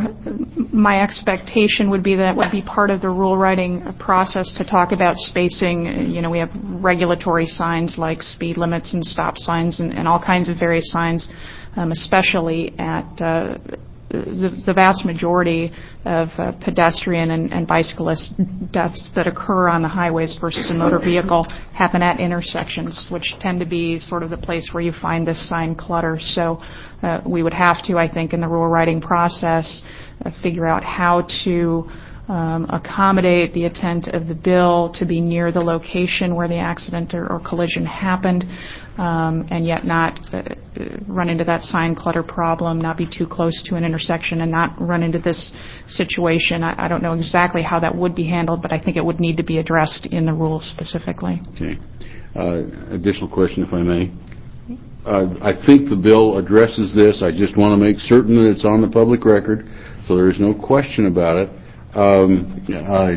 Speaker 10: my expectation would be that would be part of the rule writing process to talk about spacing. You know, we have regulatory signs like speed limits and stop signs and, and all kinds of various signs, um, especially at uh, the, the vast majority of uh, pedestrian and, and bicyclist deaths that occur on the highways versus a motor vehicle happen at intersections, which tend to be sort of the place where you find this sign clutter. So uh, we would have to, I think, in the rule writing process, uh, figure out how to um, accommodate the intent of the bill to be near the location where the accident or, or collision happened, um, and yet not uh, run into that sign clutter problem, not be too close to an intersection, and not run into this situation. I, I don't know exactly how that would be handled, but I think it would need to be addressed in the rules specifically.
Speaker 4: Okay. Uh, additional question, if I may. Uh, I think the bill addresses this. I just want to make certain that it's on the public record, so there is no question about it. Um, uh,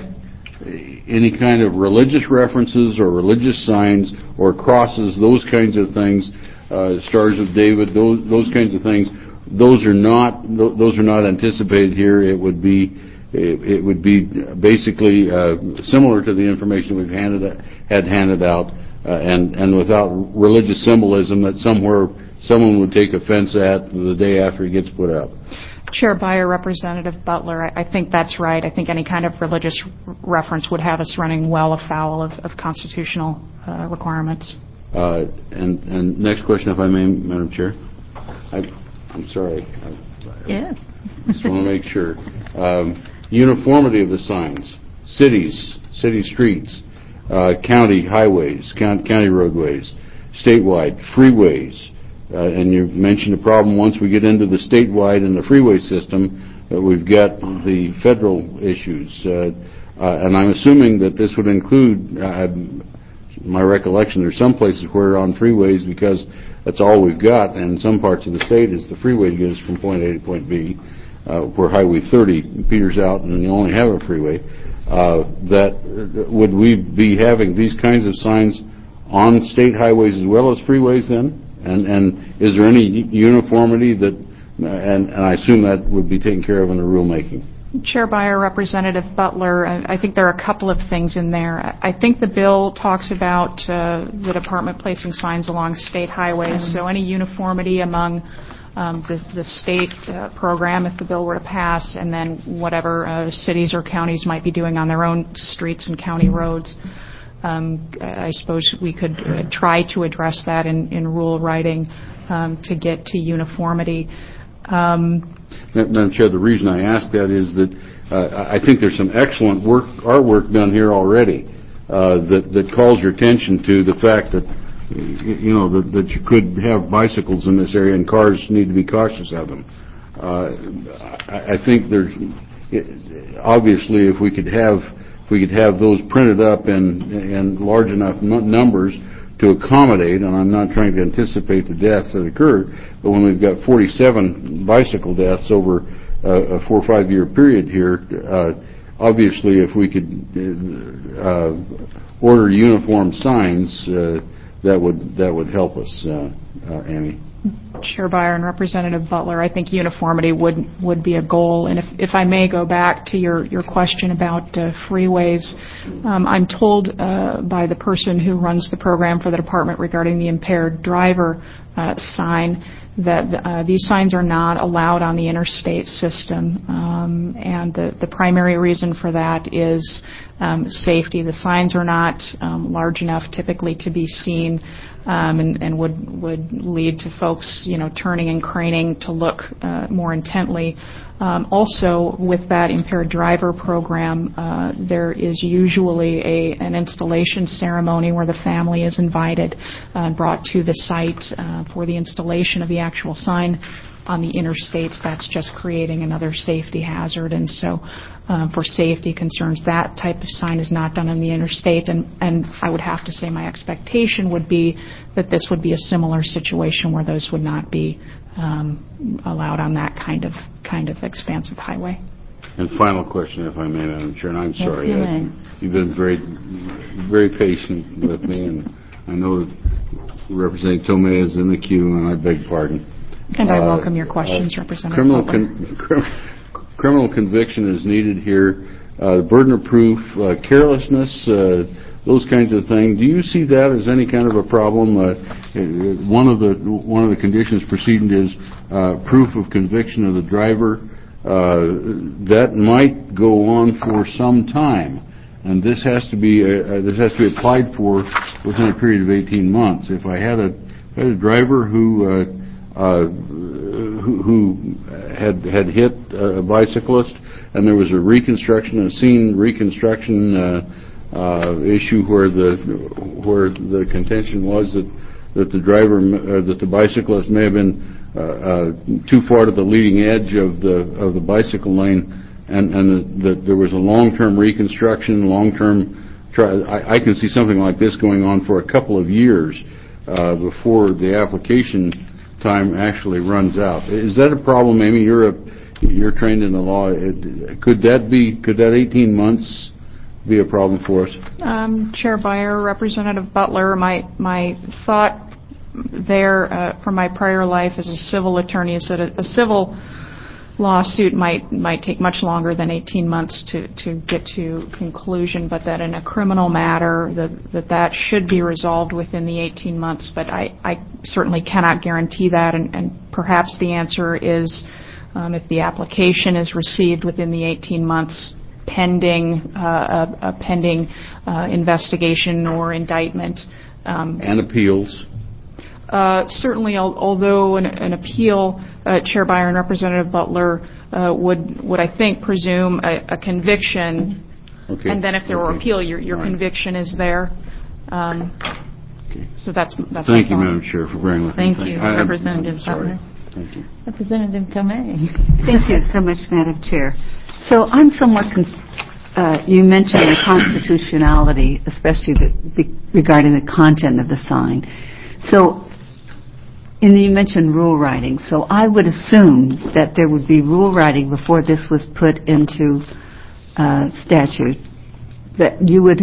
Speaker 4: any kind of religious references or religious signs or crosses, those kinds of things, uh, Stars of David, those those kinds of things, those are not those are not anticipated here. It would be it, it would be basically uh, similar to the information we've handed had handed out, uh, and and without religious symbolism that somewhere someone would take offense at the day after it gets put up.
Speaker 10: Chair Byer, Representative Butler, I, I think that's right. I think any kind of religious r- reference would have us running well afoul of, of constitutional uh, requirements.
Speaker 4: Uh, and, and next question, if I may, Madam Chair. I, I'm sorry. I,
Speaker 1: Yeah.
Speaker 4: I just want to make sure. Um, uniformity of the signs, cities, city streets, uh, county highways, county, county roadways, statewide, freeways. Uh, and you mentioned the problem once we get into the statewide and the freeway system that we've got the federal issues. Uh, uh, and I'm assuming that this would include, uh, my recollection, there's some places where on freeways, because that's all we've got, and some parts of the state is the freeway to get us from point A to point B, uh, where Highway thirty peters out and you only have a freeway. Uh, that uh, would we be having these kinds of signs on state highways as well as freeways then? And, and is there any uniformity that, and, and I assume that would be taken care of in the rulemaking?
Speaker 10: Chair Byer, Representative Butler, I, I think there are a couple of things in there. I think the bill talks about uh, the department placing signs along state highways, mm-hmm. so any uniformity among um, the, the state uh, program, if the bill were to pass, and then whatever uh, cities or counties might be doing on their own streets and county roads. Um, I suppose we could uh, try to address that in, in rule writing um, to get to uniformity. Um,
Speaker 4: Madam Chair, the reason I ask that is that uh, I think there's some excellent work, artwork done here already uh, that, that calls your attention to the fact that, you know, that, that you could have bicycles in this area and cars need to be cautious of them. Uh, I, I think there's, obviously, if we could have If we could have those printed up in, in large enough n- numbers to accommodate, and I'm not trying to anticipate the deaths that occurred, but when we've got forty-seven bicycle deaths over uh, a four or five year period here, uh, obviously if we could uh, order uniform signs, uh, that would that would help us, uh, uh, Amy.
Speaker 10: Chair Byer and Representative Butler, I think uniformity would would be a goal. And if, if I may go back to your, your question about uh, freeways, um, I'm told uh, by the person who runs the program for the department regarding the impaired driver uh, sign that uh, these signs are not allowed on the interstate system. Um, and the, the primary reason for that is um, safety. The signs are not um, large enough typically to be seen. Um, and, and would would lead to folks, you know, turning and craning to look uh, more intently. Um, also, with that impaired driver program, uh, there is usually a an installation ceremony where the family is invited and uh, brought to the site uh, for the installation of the actual sign. On the interstates, that's just creating another safety hazard, and so uh, for safety concerns, that type of sign is not done on the interstate, and, and I would have to say my expectation would be that this would be a similar situation where those would not be um, allowed on that kind of kind of expansive highway.
Speaker 4: And final question, if I may, Madam Chair, and I'm
Speaker 1: Yes,
Speaker 4: sorry,
Speaker 1: you
Speaker 4: I,
Speaker 1: may.
Speaker 4: you've been very, very patient with me, and I know that Representative Tomei is in the queue, and I beg pardon.
Speaker 10: And I
Speaker 4: Uh,
Speaker 10: welcome your questions,
Speaker 4: uh,
Speaker 10: Representative
Speaker 4: criminal
Speaker 10: Butler.
Speaker 4: con- cr- criminal conviction is needed here. Uh, the burden of proof, uh, carelessness, uh, those kinds of things. Do you see that as any kind of a problem? Uh, one of the one of the conditions preceding is uh, proof of conviction of the driver. Uh, that might go on for some time, and this has to be uh, this has to be applied for within a period of eighteen months. If I had a had a driver who uh, Uh, who who had had hit a bicyclist, and there was a reconstruction, a scene reconstruction uh, uh, issue where the where the contention was that that the driver, uh, that the bicyclist may have been uh, uh, too far to the leading edge of the of the bicycle lane, and and that there was a long-term reconstruction, long-term. Try, I, I can see something like this going on for a couple of years uh, before the application time actually runs out. Is that a problem, Amy? You're a you're trained in the law. It, could that be? Could that eighteen months be a problem for us?
Speaker 10: Um, Chair Beyer, Representative Butler, my my thought there uh, from my prior life as a civil attorney is that a, a civil lawsuit might might take much longer than eighteen months to, to get to conclusion, but that in a criminal matter that that, that should be resolved within the eighteen months. But I, I certainly cannot guarantee that, and, and perhaps the answer is um, if the application is received within the eighteen months pending uh, a, a pending uh, investigation or indictment. Um,
Speaker 4: and appeals.
Speaker 10: Uh, certainly, al- although an, an appeal, uh, Chair Beyer and Representative Butler uh, would, would I think, presume a, a conviction,
Speaker 4: okay.
Speaker 10: and then if there were
Speaker 4: okay.
Speaker 10: appeal, your, your
Speaker 4: right.
Speaker 10: conviction is there. Um,
Speaker 4: okay.
Speaker 10: So that's that's.
Speaker 4: Thank you,
Speaker 10: my
Speaker 4: Madam Chair, for bearing with
Speaker 1: Thank
Speaker 4: me.
Speaker 1: you,
Speaker 4: I,
Speaker 1: Representative
Speaker 4: Butler.
Speaker 1: Thank
Speaker 4: you.
Speaker 1: Representative Tomei.
Speaker 9: Thank you so much, Madam Chair. So I'm somewhat, cons- uh, you mentioned the constitutionality, especially the, be, regarding the content of the sign. So, and you mentioned rule writing. So I would assume that there would be rule writing before this was put into uh, statute, that you would,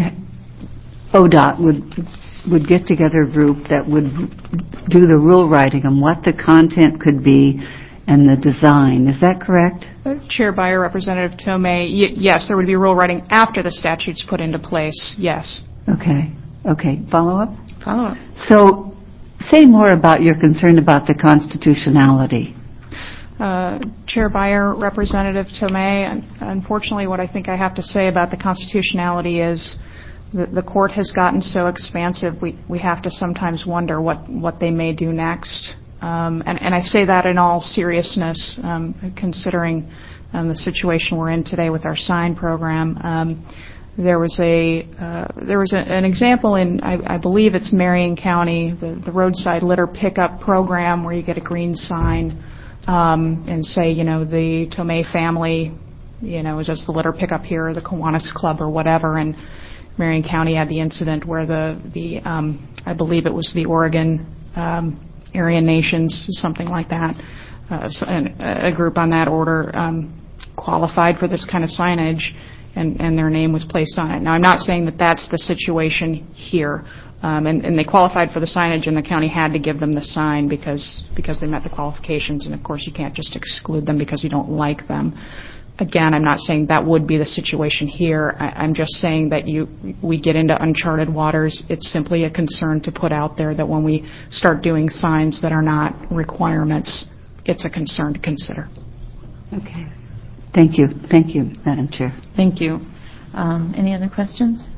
Speaker 9: O D O T would would get together a group that would do the rule writing on what the content could be and the design. Is that correct?
Speaker 10: Chair Beyer, Representative Tomei, y- yes, there would be rule writing after the statute's put into place, yes.
Speaker 9: Okay. Okay. Follow up?
Speaker 1: Follow up.
Speaker 9: So say more about your concern about the constitutionality.
Speaker 10: Uh, Chair Beyer, Representative Tomei, un- unfortunately what I think I have to say about the constitutionality is the, the court has gotten so expansive we, we have to sometimes wonder what, what they may do next. Um, and, and I say that in all seriousness, um, considering um, the situation we're in today with our sign program. Um, there was a uh, there was a, an example in I, I believe it's Marion County, the, the roadside litter pickup program, where you get a green sign um, and say, you know, the Tomei family, you know, does the litter pickup here, or the Kiwanis Club, or whatever. And Marion County had the incident where the the um, I believe it was the Oregon. Um, Aryan Nations, something like that, uh, so, a group on that order um, qualified for this kind of signage, and, and their name was placed on it. Now, I'm not saying that that's the situation here, um, and, and they qualified for the signage, and the county had to give them the sign because because they met the qualifications, and of course you can't just exclude them because you don't like them. Again, I'm not saying that would be the situation here. I, I'm just saying that you we get into uncharted waters. It's simply a concern to put out there that when we start doing signs that are not requirements, it's a concern to consider.
Speaker 9: Okay. Thank you. Thank you, Madam Chair.
Speaker 1: Thank you. Um, any other questions?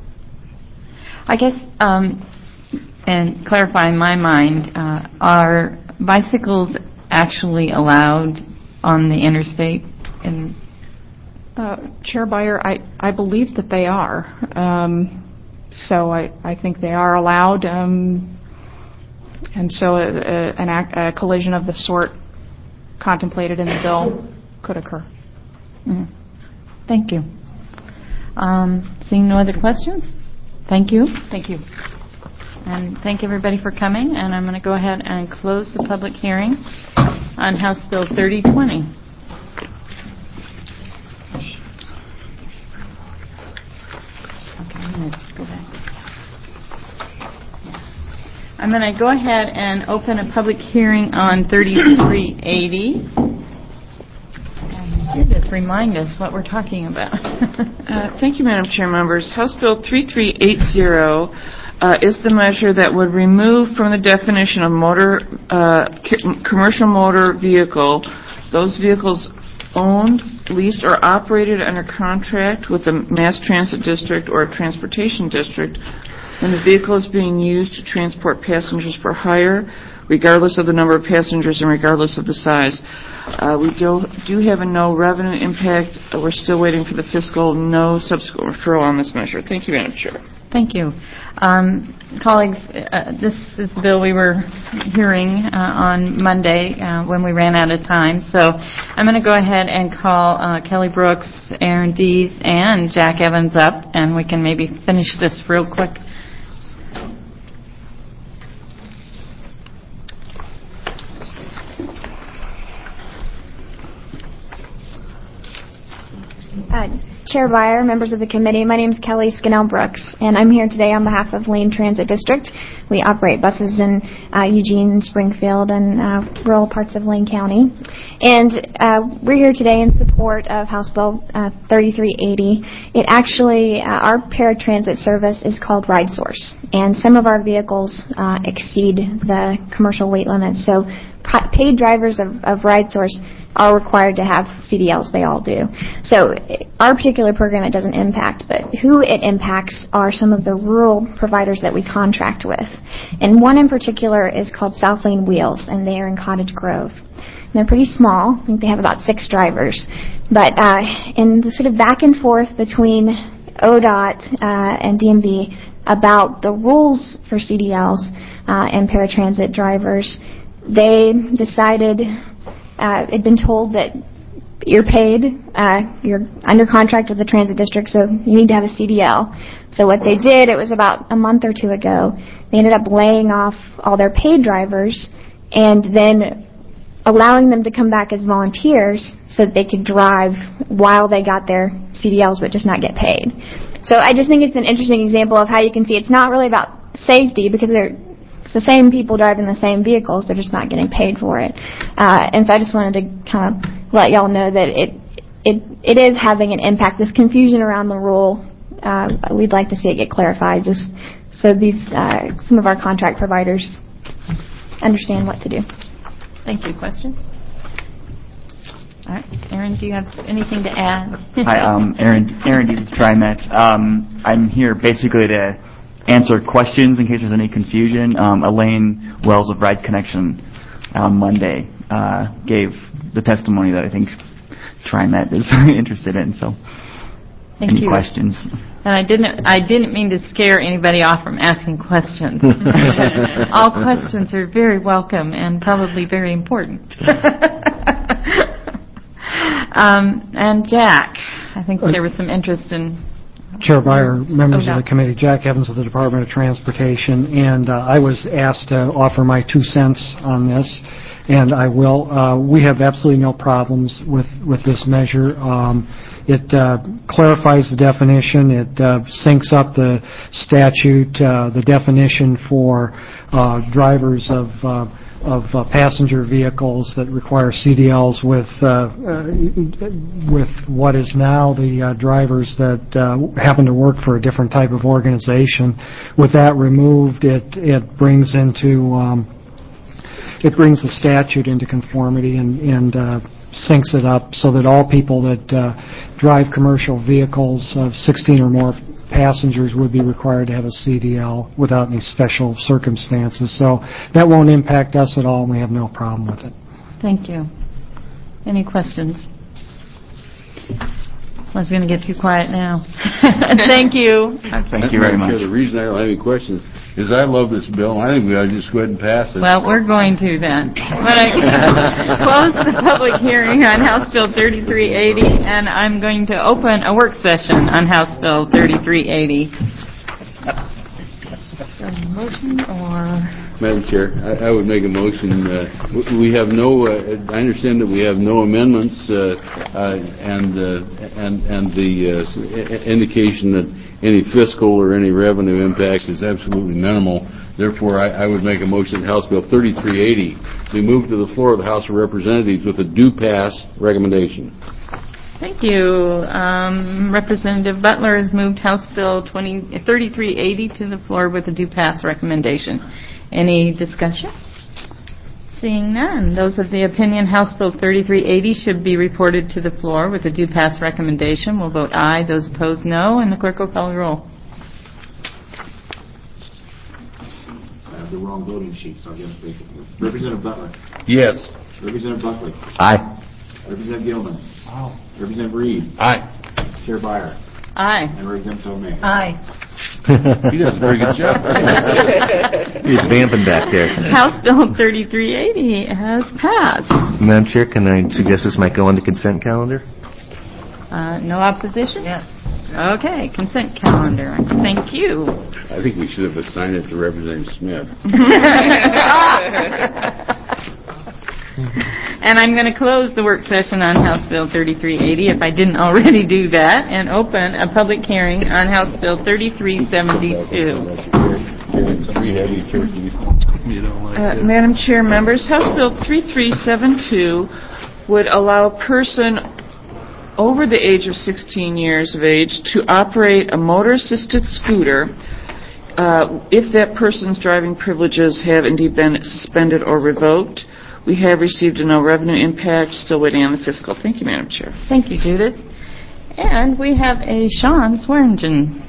Speaker 1: I guess, um, and clarify in my mind, uh, are bicycles actually allowed on the interstate? In
Speaker 10: Uh, Chair Beyer, I, I believe that they are. Um, so I, I think they are allowed. Um, and so a, a, an act, a collision of the sort contemplated in the bill could occur.
Speaker 1: Mm. Thank you. Um, seeing no other questions? Thank you.
Speaker 10: Thank you.
Speaker 1: And thank everybody for coming. And I'm going to go ahead and close the public hearing on House Bill thirty twenty. I'm going to go ahead and open a public hearing on thirty-three eighty. You just remind us what we're talking about.
Speaker 11: uh, thank you, Madam Chair, members. House Bill thirty-three eighty uh, is the measure that would remove from the definition of motor, uh, c- commercial motor vehicle those vehicles owned, leased, or operated under contract with a mass transit district or a transportation district when the vehicle is being used to transport passengers for hire regardless of the number of passengers and regardless of the size. Uh, We do do have a no revenue impact. Uh, We're still waiting for the fiscal no subsequent referral on this measure. Thank you, Madam Chair.
Speaker 1: Thank you. Um, Colleagues, uh, this is the bill we were hearing uh, on Monday uh, when we ran out of time. So I'm going to go ahead and call uh, Kelly Brooks, Aaron Dees, and Jack Evans up, and we can maybe finish this real quick.
Speaker 12: Uh, Chair Byer, members of the committee, my name is Kelly Scannell-Brooks, and I'm here today on behalf of Lane Transit District. We operate buses in uh, Eugene, Springfield, and uh, rural parts of Lane County. And uh, we're here today in support of House Bill uh, thirty-three eighty. It actually, uh, our paratransit service is called RideSource, and some of our vehicles uh, exceed the commercial weight limits. So paid drivers of, of RideSource are required to have C D Ls. They all do. So our particular program, it doesn't impact, but who it impacts are some of the rural providers that we contract with. And one in particular is called South Lane Wheels, and they are in Cottage Grove. And they're pretty small. I think they have about six drivers. But uh, in the sort of back and forth between O D O T uh, and D M V about the rules for C D Ls uh, and paratransit drivers, they decided Uh, had been told that you're paid, uh, you're under contract with the transit district, so you need to have a C D L. So what they did, it was about a month or two ago, they ended up laying off all their paid drivers and then allowing them to come back as volunteers so that they could drive while they got their C D Ls but just not get paid. So I just think it's an interesting example of how you can see it's not really about safety because they're It's the same people driving the same vehicles, they're just not getting paid for it. Uh, and so I just wanted to kind of let y'all know that it it it is having an impact. This confusion around the rule, uh, we'd like to see it get clarified, just so these uh, some of our contract providers understand what to do.
Speaker 1: Thank you. Question? All right. Aaron, do you have anything to add?
Speaker 13: Hi, um, Aaron, Aaron Dees with TriMet. Um, I'm here basically to answer questions in case there's any confusion. Um, Elaine Wells of Ride Connection on Monday uh, gave the testimony that I think TriMet is interested in. So,
Speaker 1: Thank
Speaker 13: any
Speaker 1: you.
Speaker 13: questions?
Speaker 1: And I didn't I didn't mean to scare anybody off from asking questions. All questions are very welcome and probably very important. um, and Jack, I think there was some interest in
Speaker 14: Chair Byer, members
Speaker 1: oh, no.
Speaker 14: of the committee, Jack Evans of the Department of Transportation, and uh, I was asked to offer my two cents on this, and I will. Uh, we have absolutely no problems with, with this measure. Um, it uh, clarifies the definition. It uh, syncs up the statute, uh, the definition for uh, drivers of uh, of uh, passenger vehicles that require C D Ls with uh, uh, with what is now the uh, drivers that uh, happen to work for a different type of organization. With that removed, it it brings into um, it brings the statute into conformity and and uh, syncs it up so that all people that uh, drive commercial vehicles of sixteen or more passengers would be required to have a C D L without any special circumstances. So that won't impact us at all, and we have no problem with it.
Speaker 1: Thank you. Any questions? I was going to get too quiet now. Thank you.
Speaker 13: Thank you very much.
Speaker 4: The reason I don't have any questions is I love this bill, and I think we ought to just go ahead and pass it.
Speaker 1: Well, we're going to then. But I close the public hearing on House Bill thirty-three eighty, and I'm going to open a work session on House Bill thirty-three eighty. Motion or?
Speaker 4: Madam Chair, I, I would make a motion. Uh, we have no. Uh, I understand that we have no amendments, uh, uh, and uh, and and the uh, indication that any fiscal or any revenue impact is absolutely minimal. Therefore, I, I would make a motion that House Bill thirty-three eighty be moved to the floor of the House of Representatives with a due pass recommendation.
Speaker 1: Thank you. Um, Representative Butler has moved House Bill thirty-three eighty to the floor with a due pass recommendation. Any discussion? Seeing none, those of the opinion House Bill thirty-three eighty should be reported to the floor with a due pass recommendation will vote aye. Those opposed, no. And the clerk will call the roll.
Speaker 4: Madam
Speaker 15: have the wrong voting sheet, so I'll get it straight. Representative Butler.
Speaker 3: Yes.
Speaker 15: Representative Buckley.
Speaker 2: Aye.
Speaker 15: Representative Gilman.
Speaker 14: Oh.
Speaker 15: Representative Reed.
Speaker 3: Aye.
Speaker 15: Chair Byer.
Speaker 1: Aye.
Speaker 15: And Representative Tomei.
Speaker 6: Aye.
Speaker 3: He does a very good job.
Speaker 2: He's vamping back there.
Speaker 1: House Bill thirty-three eighty has passed.
Speaker 2: Madam Chair, can I suggest this might go on the consent calendar?
Speaker 1: Uh, No opposition? Yes. Okay, consent calendar. Thank you.
Speaker 4: I think we should have assigned it to Representative Smith.
Speaker 1: And I'm going to close the work session on House Bill thirty-three eighty, if I didn't already do that, and open a public hearing on House Bill thirty-three seventy-two.
Speaker 11: Uh, Madam Chair, members, House Bill thirty-three seventy-two would allow a person over the age of sixteen years of age to operate a motor-assisted scooter uh, if that person's driving privileges have indeed been suspended or revoked. We have received a no revenue impact, still waiting on the fiscal. Thank you, Madam Chair.
Speaker 1: Thank you, Judith. And we have a Sean Swearingen.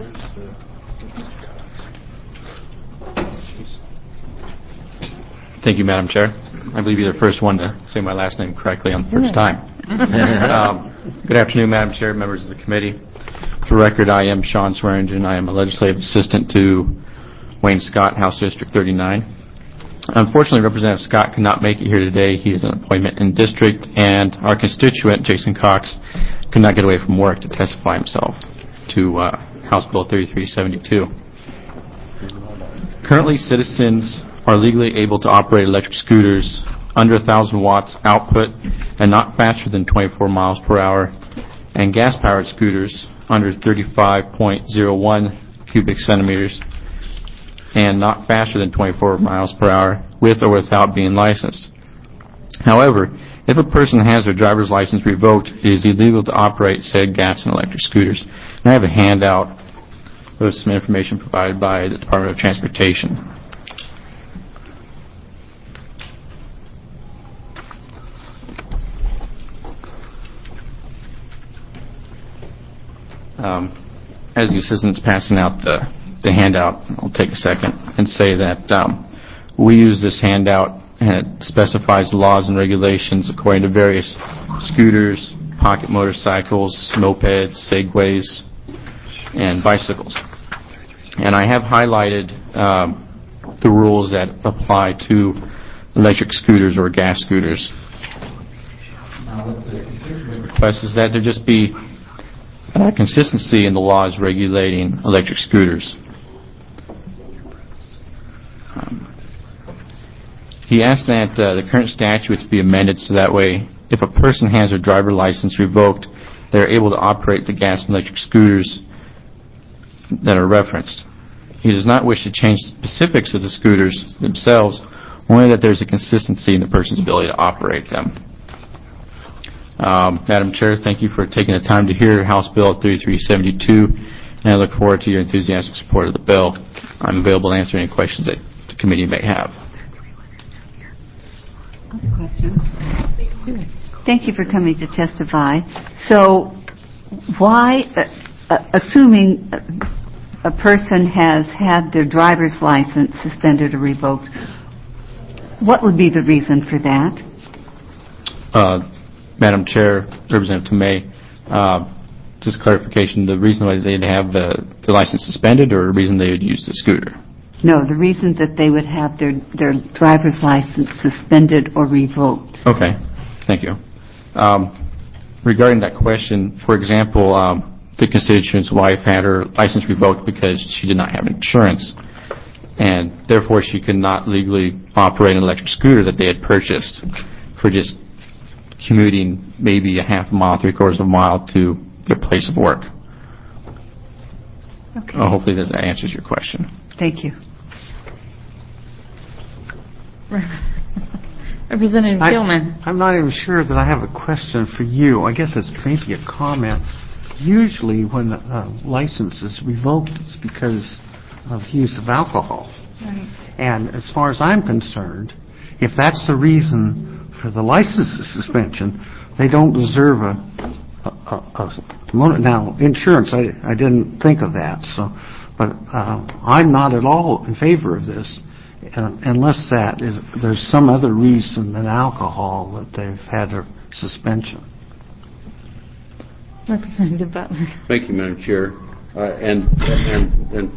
Speaker 16: Thank you, Madam Chair. I believe you're the first one to say my last name correctly on the first time. um, good afternoon, Madam Chair, members of the committee. For record, I am Sean Swearingen. I am a legislative assistant to Wayne Scott, House District thirty-nine. Unfortunately, Representative Scott could not make it here today. He has an appointment in district, and our constituent, Jason Cox, could not get away from work to testify himself to uh, House Bill thirty-three seventy-two. Currently, citizens are legally able to operate electric scooters under one thousand watts output and not faster than twenty-four miles per hour, and gas-powered scooters under thirty-five point zero one cubic centimeters and not faster than twenty-four miles per hour with or without being licensed. However, if a person has their driver's license revoked, it is illegal to operate said gas and electric scooters. And I have a handout with some information provided by the Department of Transportation. Um, as the assistant's passing out the the handout, I'll take a second and say that um, we use this handout and it specifies laws and regulations according to various scooters, pocket motorcycles, mopeds, segways, and bicycles. And I have highlighted um, the rules that apply to electric scooters or gas scooters. Now, what the constituent request is that there just be uh, consistency in the laws regulating electric scooters. Um, he asked that uh, the current statutes be amended so that way if a person has their driver license revoked, they're able to operate the gas and electric scooters that are referenced. He does not wish to change the specifics of the scooters themselves, only that there's a consistency in the person's ability to operate them. Um, Madam Chair, thank you for taking the time to hear House Bill thirty-three seventy-two, and I look forward to your enthusiastic support of the bill. I'm available to answer any questions that the committee may have.
Speaker 9: Question. Thank you for coming to testify. So, why, uh, uh, assuming a person has had their driver's license suspended or revoked, what would be the reason for that?
Speaker 16: Uh, Madam Chair, Representative Tomei, uh, just clarification, the reason why they'd have the, the license suspended or the reason they would use the scooter?
Speaker 9: No, the reason that they would have their, their driver's license suspended or revoked.
Speaker 16: Okay, thank you. Um, regarding that question, for example, um, the constituent's wife had her license revoked because she did not have insurance, and therefore she could not legally operate an electric scooter that they had purchased for just commuting maybe a half a mile, three quarters of a mile to their place of work.
Speaker 9: Okay.
Speaker 16: Uh, hopefully that answers your question.
Speaker 9: Thank you.
Speaker 1: Representative
Speaker 17: I,
Speaker 1: Gilman.
Speaker 17: I'm not even sure that I have a question for you. I guess it's maybe a comment. Usually when the uh, license is revoked, it's because of the use of alcohol.
Speaker 1: Right.
Speaker 17: And as far as I'm concerned, if that's the reason for the license suspension, they don't deserve a, a, a, a now, insurance, I, I didn't think of that. So, but uh, I'm not at all in favor of this. un- unless that is, there's some other reason than alcohol that they've had a suspension.
Speaker 1: Representative Butler.
Speaker 4: Thank you, Madam Chair. Uh, And, and, and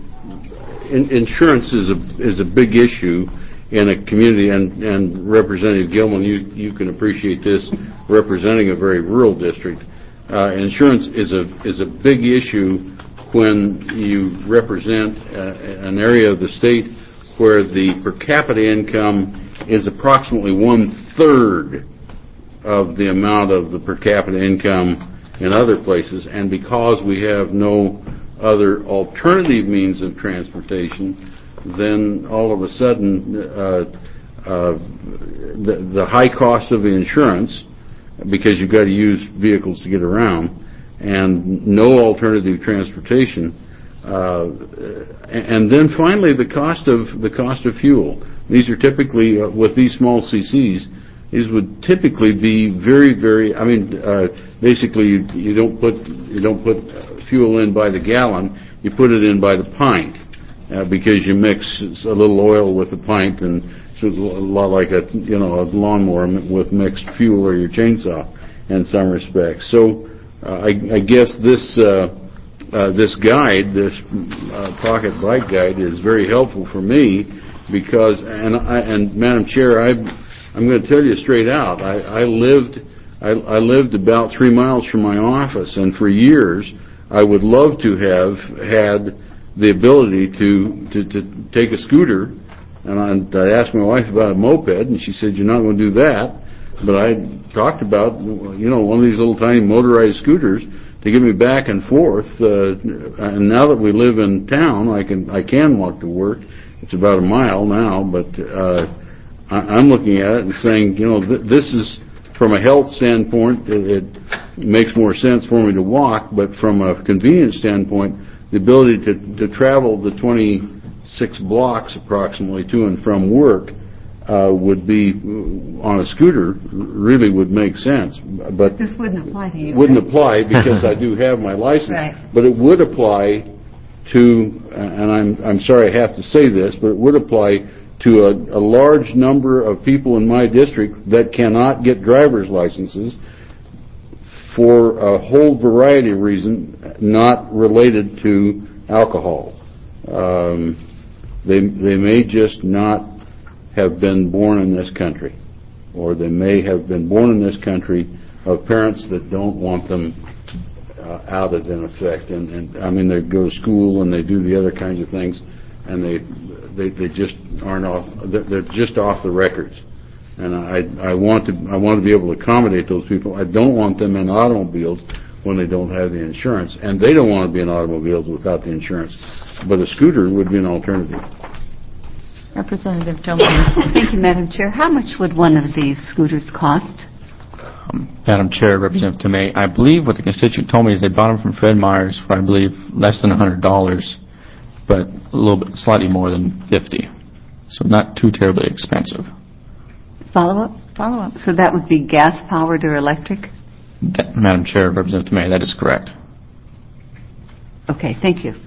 Speaker 4: in- insurance is a, is a big issue in a community, and, and Representative Gilman, you, you can appreciate this, representing a very rural district. Uh, insurance is a, is a big issue when you represent uh, an area of the state where the per capita income is approximately one-third of the amount of the per capita income in other places, and because we have no other alternative means of transportation, then all of a sudden uh, uh, the, the high cost of the insurance, because you've got to use vehicles to get around, and no alternative transportation, uh, and then finally the cost of the cost of fuel. These are typically uh, with these small C Cs. These would typically be very, very. I mean, uh, basically, you, you don't put you don't put fuel in by the gallon. You put it in by the pint, uh, because you mix a little oil with the pint, and it's a lot like a you know a lawnmower with mixed fuel or your chainsaw, in some respects. So, uh, I, I guess this uh, uh, this guide, this uh, pocket bike guide, is very helpful for me because, and I, and Madam Chair, I. I'm going to tell you straight out. I, I lived, I, I lived about three miles from my office, and for years, I would love to have had the ability to to, to take a scooter. And I, I asked my wife about a moped, and she said, "You're not going to do that." But I talked about, you know, one of these little tiny motorized scooters to get me back and forth. Uh, and now that we live in town, I can I can walk to work. It's about a mile now, but. Uh, I'm looking at it and saying, you know, th- this is, from a health standpoint, it, it makes more sense for me to walk, but from a convenience standpoint, the ability to, to travel the twenty-six blocks approximately to and from work uh, would be, on a scooter, really would make sense. But
Speaker 9: this wouldn't apply to you.
Speaker 4: Wouldn't
Speaker 9: right?
Speaker 4: apply because I do have my license.
Speaker 9: Right.
Speaker 4: But it would apply to, and I'm, I'm sorry I have to say this, but it would apply to a, a large number of people in my district that cannot get driver's licenses for a whole variety of reasons not related to alcohol. Um, they, they may just not have been born in this country, or they may have been born in this country of parents that don't want them uh, outed in effect. And, and I mean, they go to school and they do the other kinds of things, and they They, they just aren't off. They're just off the records, and I, I want to. I want to be able to accommodate those people. I don't want them in automobiles when they don't have the insurance, and they don't want to be in automobiles without the insurance. But a scooter would be an alternative.
Speaker 1: Representative Tillman.
Speaker 9: Thank you, Madam Chair. How much would one of these scooters cost?
Speaker 16: Um, Madam Chair, Representative Tomei, I believe what the constituent told me is they bought them from Fred Meyer's for, I believe, less than one hundred dollars. But a little bit, slightly more than fifty, so not too terribly expensive.
Speaker 9: Follow-up?
Speaker 1: Follow-up.
Speaker 9: So that would be gas-powered or electric?
Speaker 16: That, Madam Chair, Representative Tomei, that is correct.
Speaker 9: Okay, thank you.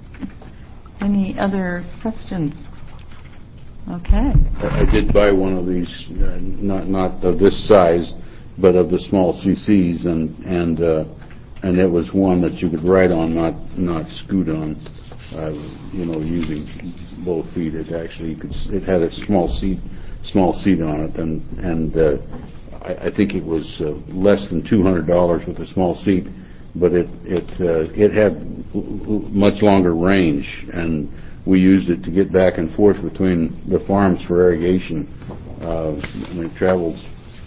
Speaker 1: Any other questions? Okay.
Speaker 4: I, I did buy one of these, uh, not not of this size, but of the small C Cs, and and uh, and it was one that you could ride on, not not scoot on. Uh, you know, using both feet. It actually could. It had a small seat, small seat on it, and and uh, I, I think it was uh, less than two hundred dollars with a small seat, but it it uh, it had l- much longer range, and we used it to get back and forth between the farms for irrigation. Uh, and it travels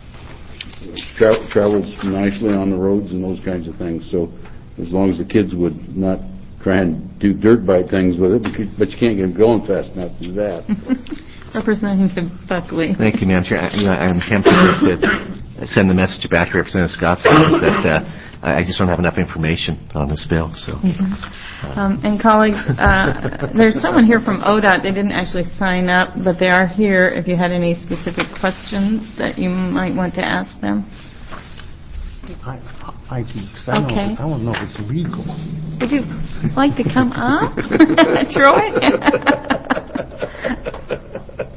Speaker 4: tra- travels nicely on the roads and those kinds of things. So, as long as the kids would not try and do dirt bike things with it, but you can't get them going fast enough to do that.
Speaker 1: Representative Buckley.
Speaker 2: Thank you, Madam Chair. I, you know, I'm tempted to send the message back to Representative Scott's office that uh, I just don't have enough information on this bill. So,
Speaker 1: Mm-hmm. um, and colleagues, uh, there's someone here from O D O T. They didn't actually sign up, but they are here if you had any specific questions that you might want to ask them.
Speaker 17: I, I, I, don't,
Speaker 1: Okay.
Speaker 17: I don't know if it's legal.
Speaker 1: Would you like to come up, Troy?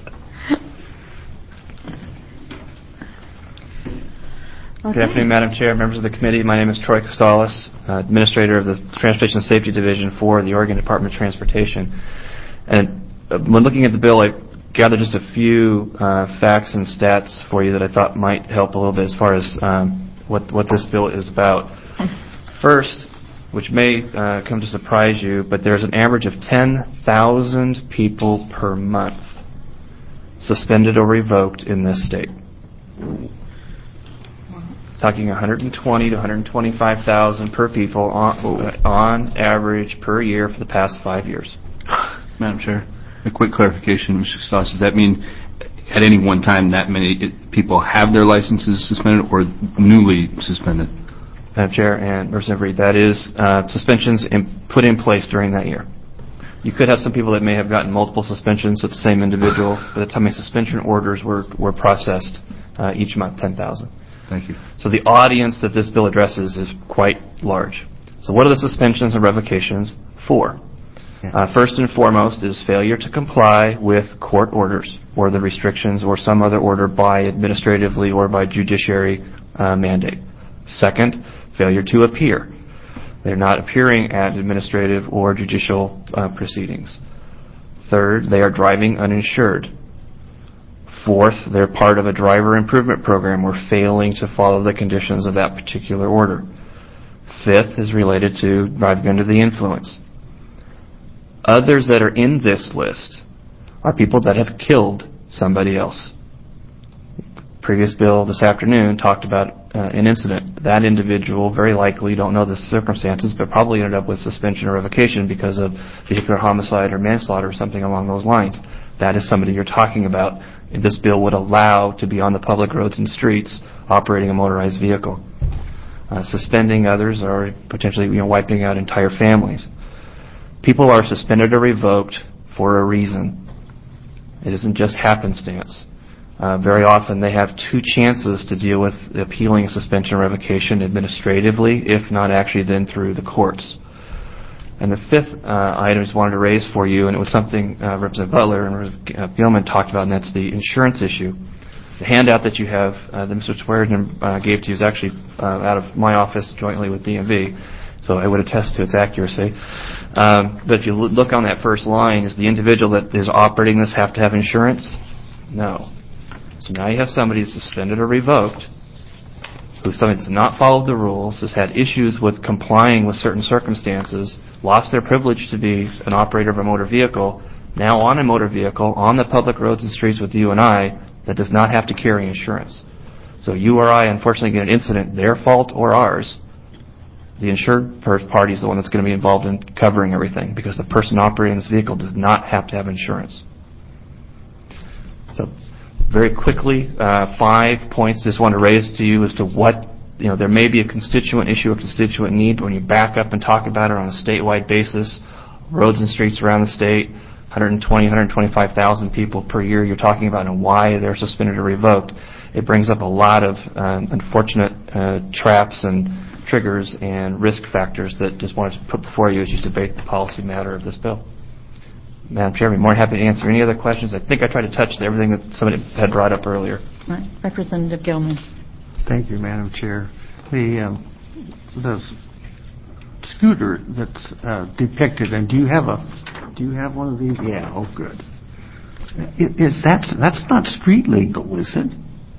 Speaker 18: Good afternoon, Madam Chair, members of the committee. My name is Troy Costalis, uh, Administrator of the Transportation Safety Division for the Oregon Department of Transportation. And uh, when looking at the bill, I gathered just a few uh, facts and stats for you that I thought might help a little bit as far as um, what, what this bill is about. First, which may uh, come to surprise you, but there's an average of ten thousand people per month suspended or revoked in this state. Talking one hundred twenty to one hundred twenty-five thousand per people on, uh, on average per year for the past five years.
Speaker 19: Madam Chair, a quick clarification, Mister Stoss. Does that mean at any one time that many people have their licenses suspended or newly suspended?
Speaker 18: Madam Chair and Representative Reed, that is uh, suspensions in, put in place during that year. You could have some people that may have gotten multiple suspensions at the same individual. By the time the suspension orders were, were processed uh, each month, ten thousand.
Speaker 19: Thank you.
Speaker 18: So the audience that this bill addresses is quite large. So what are the suspensions and revocations for? Yeah. Uh, first and foremost is failure to comply with court orders or the restrictions or some other order by administratively or by judiciary uh, mandate. Second, failure to appear. They're not appearing at administrative or judicial uh, proceedings. Third, they are driving uninsured. Fourth, they're part of a driver improvement program or failing to follow the conditions of that particular order. Fifth is related to driving under the influence. Others that are in this list are people that have killed somebody else. Previous bill this afternoon talked about uh, an incident. That individual very likely, don't know the circumstances, but probably ended up with suspension or revocation because of vehicular homicide or manslaughter or something along those lines. That is somebody you're talking about. This bill would allow to be on the public roads and streets operating a motorized vehicle. Uh, suspending others or potentially you know, wiping out entire families. People are suspended or revoked for a reason. It isn't just happenstance. Uh, very often they have two chances to deal with appealing a suspension or revocation administratively, if not actually then through the courts. And the fifth uh, item I just wanted to raise for you, and it was something uh, Representative Butler and Representative Gilman talked about, and that's the insurance issue. The handout that you have, uh, that Mister Swearengin uh, gave to you is actually uh, out of my office jointly with D M V, so I would attest to its accuracy. Um, but if you look on that first line, is the individual that is operating this have to have insurance? No. So now you have somebody who's suspended or revoked, who somebody that's not followed the rules, has had issues with complying with certain circumstances, lost their privilege to be an operator of a motor vehicle, now on a motor vehicle, on the public roads and streets with you and I, that does not have to carry insurance. So you or I, unfortunately, get an incident, their fault or ours, the insured party is the one that's going to be involved in covering everything because the person operating this vehicle does not have to have insurance. So very quickly, uh, five points I just want to raise to you as to what, you know, there may be a constituent issue, a constituent need, but when you back up and talk about it on a statewide basis, roads and streets around the state, one hundred twenty, one hundred twenty-five thousand people per year you're talking about and why they're suspended or revoked, it brings up a lot of um, unfortunate uh, traps and triggers and risk factors that just wanted to put before you as you debate the policy matter of this bill. Madam Chair, I'd be more than happy to answer any other questions. I think I tried to touch everything that somebody had brought up earlier.
Speaker 1: Right. Representative Gilman.
Speaker 17: Thank you, Madam Chair. The, um, the scooter that's uh, depicted, and do you have a, do you have one of these? Yeah. Oh, good. Is that that's not street legal, is it?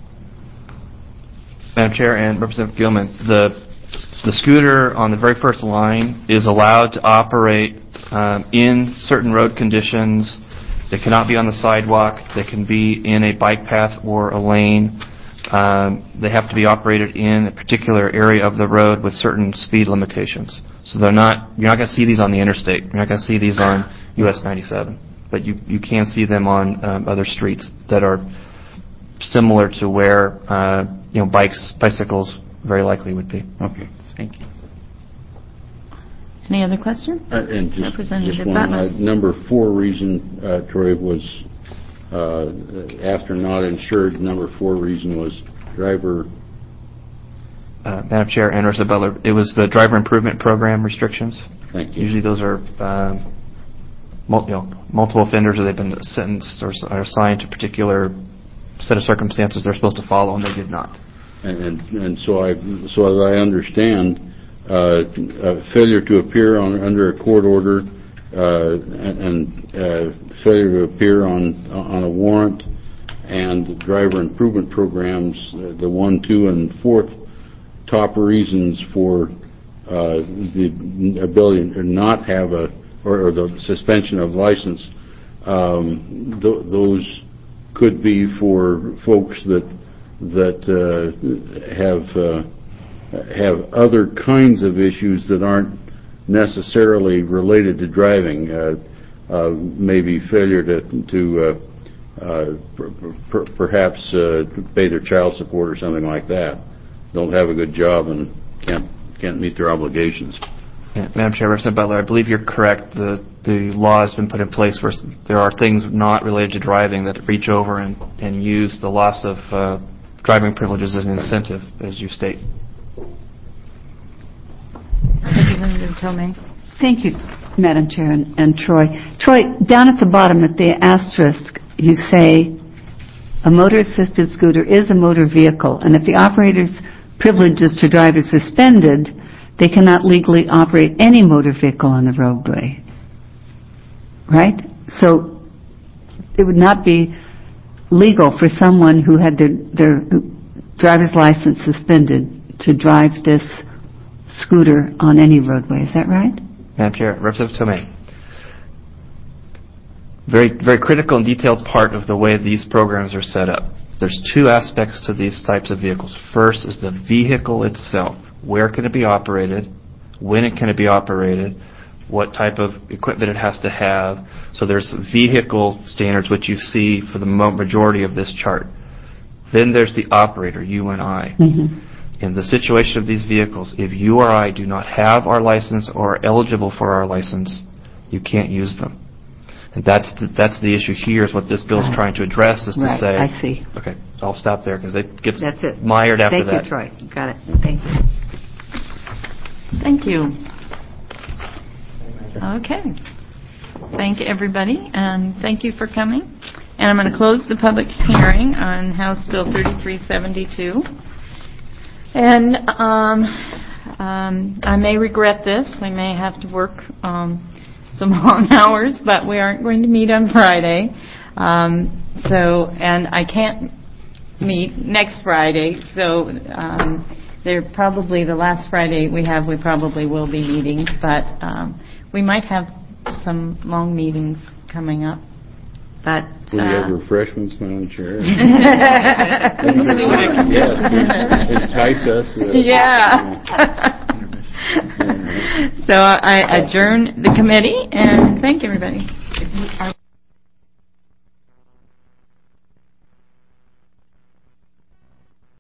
Speaker 18: Madam Chair and Representative Gilman, the the scooter on the very first line is allowed to operate um, in certain road conditions. They cannot be on the sidewalk. They can be in a bike path or a lane. Um, they have to be operated in a particular area of the road with certain speed limitations. So they're not. You're not going to see these on the interstate. You're not going to see these on U S ninety-seven. But you you can see them on um, other streets that are similar to where uh, you know bikes, bicycles very likely would be.
Speaker 17: Okay.
Speaker 18: Thank you.
Speaker 1: Any other question?
Speaker 4: Uh, and just,
Speaker 1: Representative
Speaker 4: just one,
Speaker 1: Butler.
Speaker 4: uh, number four reason, uh, Troy, was uh, after not insured, number four reason was driver.
Speaker 18: Uh, Madam Chair and Representative Butler, it was the driver improvement program restrictions.
Speaker 4: Thank you.
Speaker 18: Usually those are um, mul- you know, multiple offenders or they've been sentenced or are assigned to a particular set of circumstances they're supposed to follow and they did not.
Speaker 4: and and and so I so as I understand, uh, uh, failure to appear on under a court order uh, and, and uh, failure to appear on on a warrant and driver improvement programs, uh, the one, two, and fourth top reasons for uh, the ability to not have a or, or the suspension of license. Um, th- those could be for folks that that uh, have uh, have other kinds of issues that aren't necessarily related to driving. Uh, uh, maybe failure to to uh, uh, per- per- perhaps uh, pay their child support or something like that. Don't have a good job and can't can't meet their obligations.
Speaker 18: Yeah, Madam Chair, Representative Butler, I believe you're correct. The the law has been put in place where there are things not related to driving that reach over and, and use the loss of uh, driving privileges as an incentive, as you state.
Speaker 6: Representative Tomei.
Speaker 9: Thank you, Madam Chair and, and Troy. Troy, down at the bottom at the asterisk, you say a motor-assisted scooter is a motor vehicle, and if the operator's privileges to drive are suspended, they cannot legally operate any motor vehicle on the roadway. Right? So it would not be legal for someone who had their, their driver's license suspended to drive this scooter on any roadway. Is that right?
Speaker 18: Madam Chair, Representative Tomei. Very, very critical and detailed part of the way these programs are set up. There's two aspects to these types of vehicles. First is the vehicle itself. Where can it be operated? When it can it be operated? What type of equipment it has to have? So there's vehicle standards, which you see for the majority of this chart. Then there's the operator, you and I.
Speaker 9: Mm-hmm.
Speaker 18: In the situation of these vehicles, if you or I do not have our license or are eligible for our license, you can't use them. And that's the, that's the issue here, is what this bill is
Speaker 9: Right.
Speaker 18: trying to address, is to
Speaker 9: Right,
Speaker 18: say...
Speaker 9: I see.
Speaker 18: Okay, I'll stop there, because it gets
Speaker 9: That's it.
Speaker 18: mired after
Speaker 9: Thank
Speaker 18: that.
Speaker 9: you, Troy. Got it. Thank you.
Speaker 1: Thank you. Okay. Thank everybody, and thank you for coming. And I'm going to close the public hearing on House Bill thirty-three seventy-two. And um, um, I may regret this. We may have to work um, some long hours, but we aren't going to meet on Friday. Um, so, and I can't meet next Friday, so um, they're probably the last Friday we have, we probably will be meeting, but um, we might have some long meetings coming up. But
Speaker 4: Will you have
Speaker 1: uh,
Speaker 4: refreshments, Madam Chair?
Speaker 1: See what I can do.
Speaker 4: Yeah, entice us. Uh,
Speaker 1: Yeah. So I adjourn the committee, and thank everybody.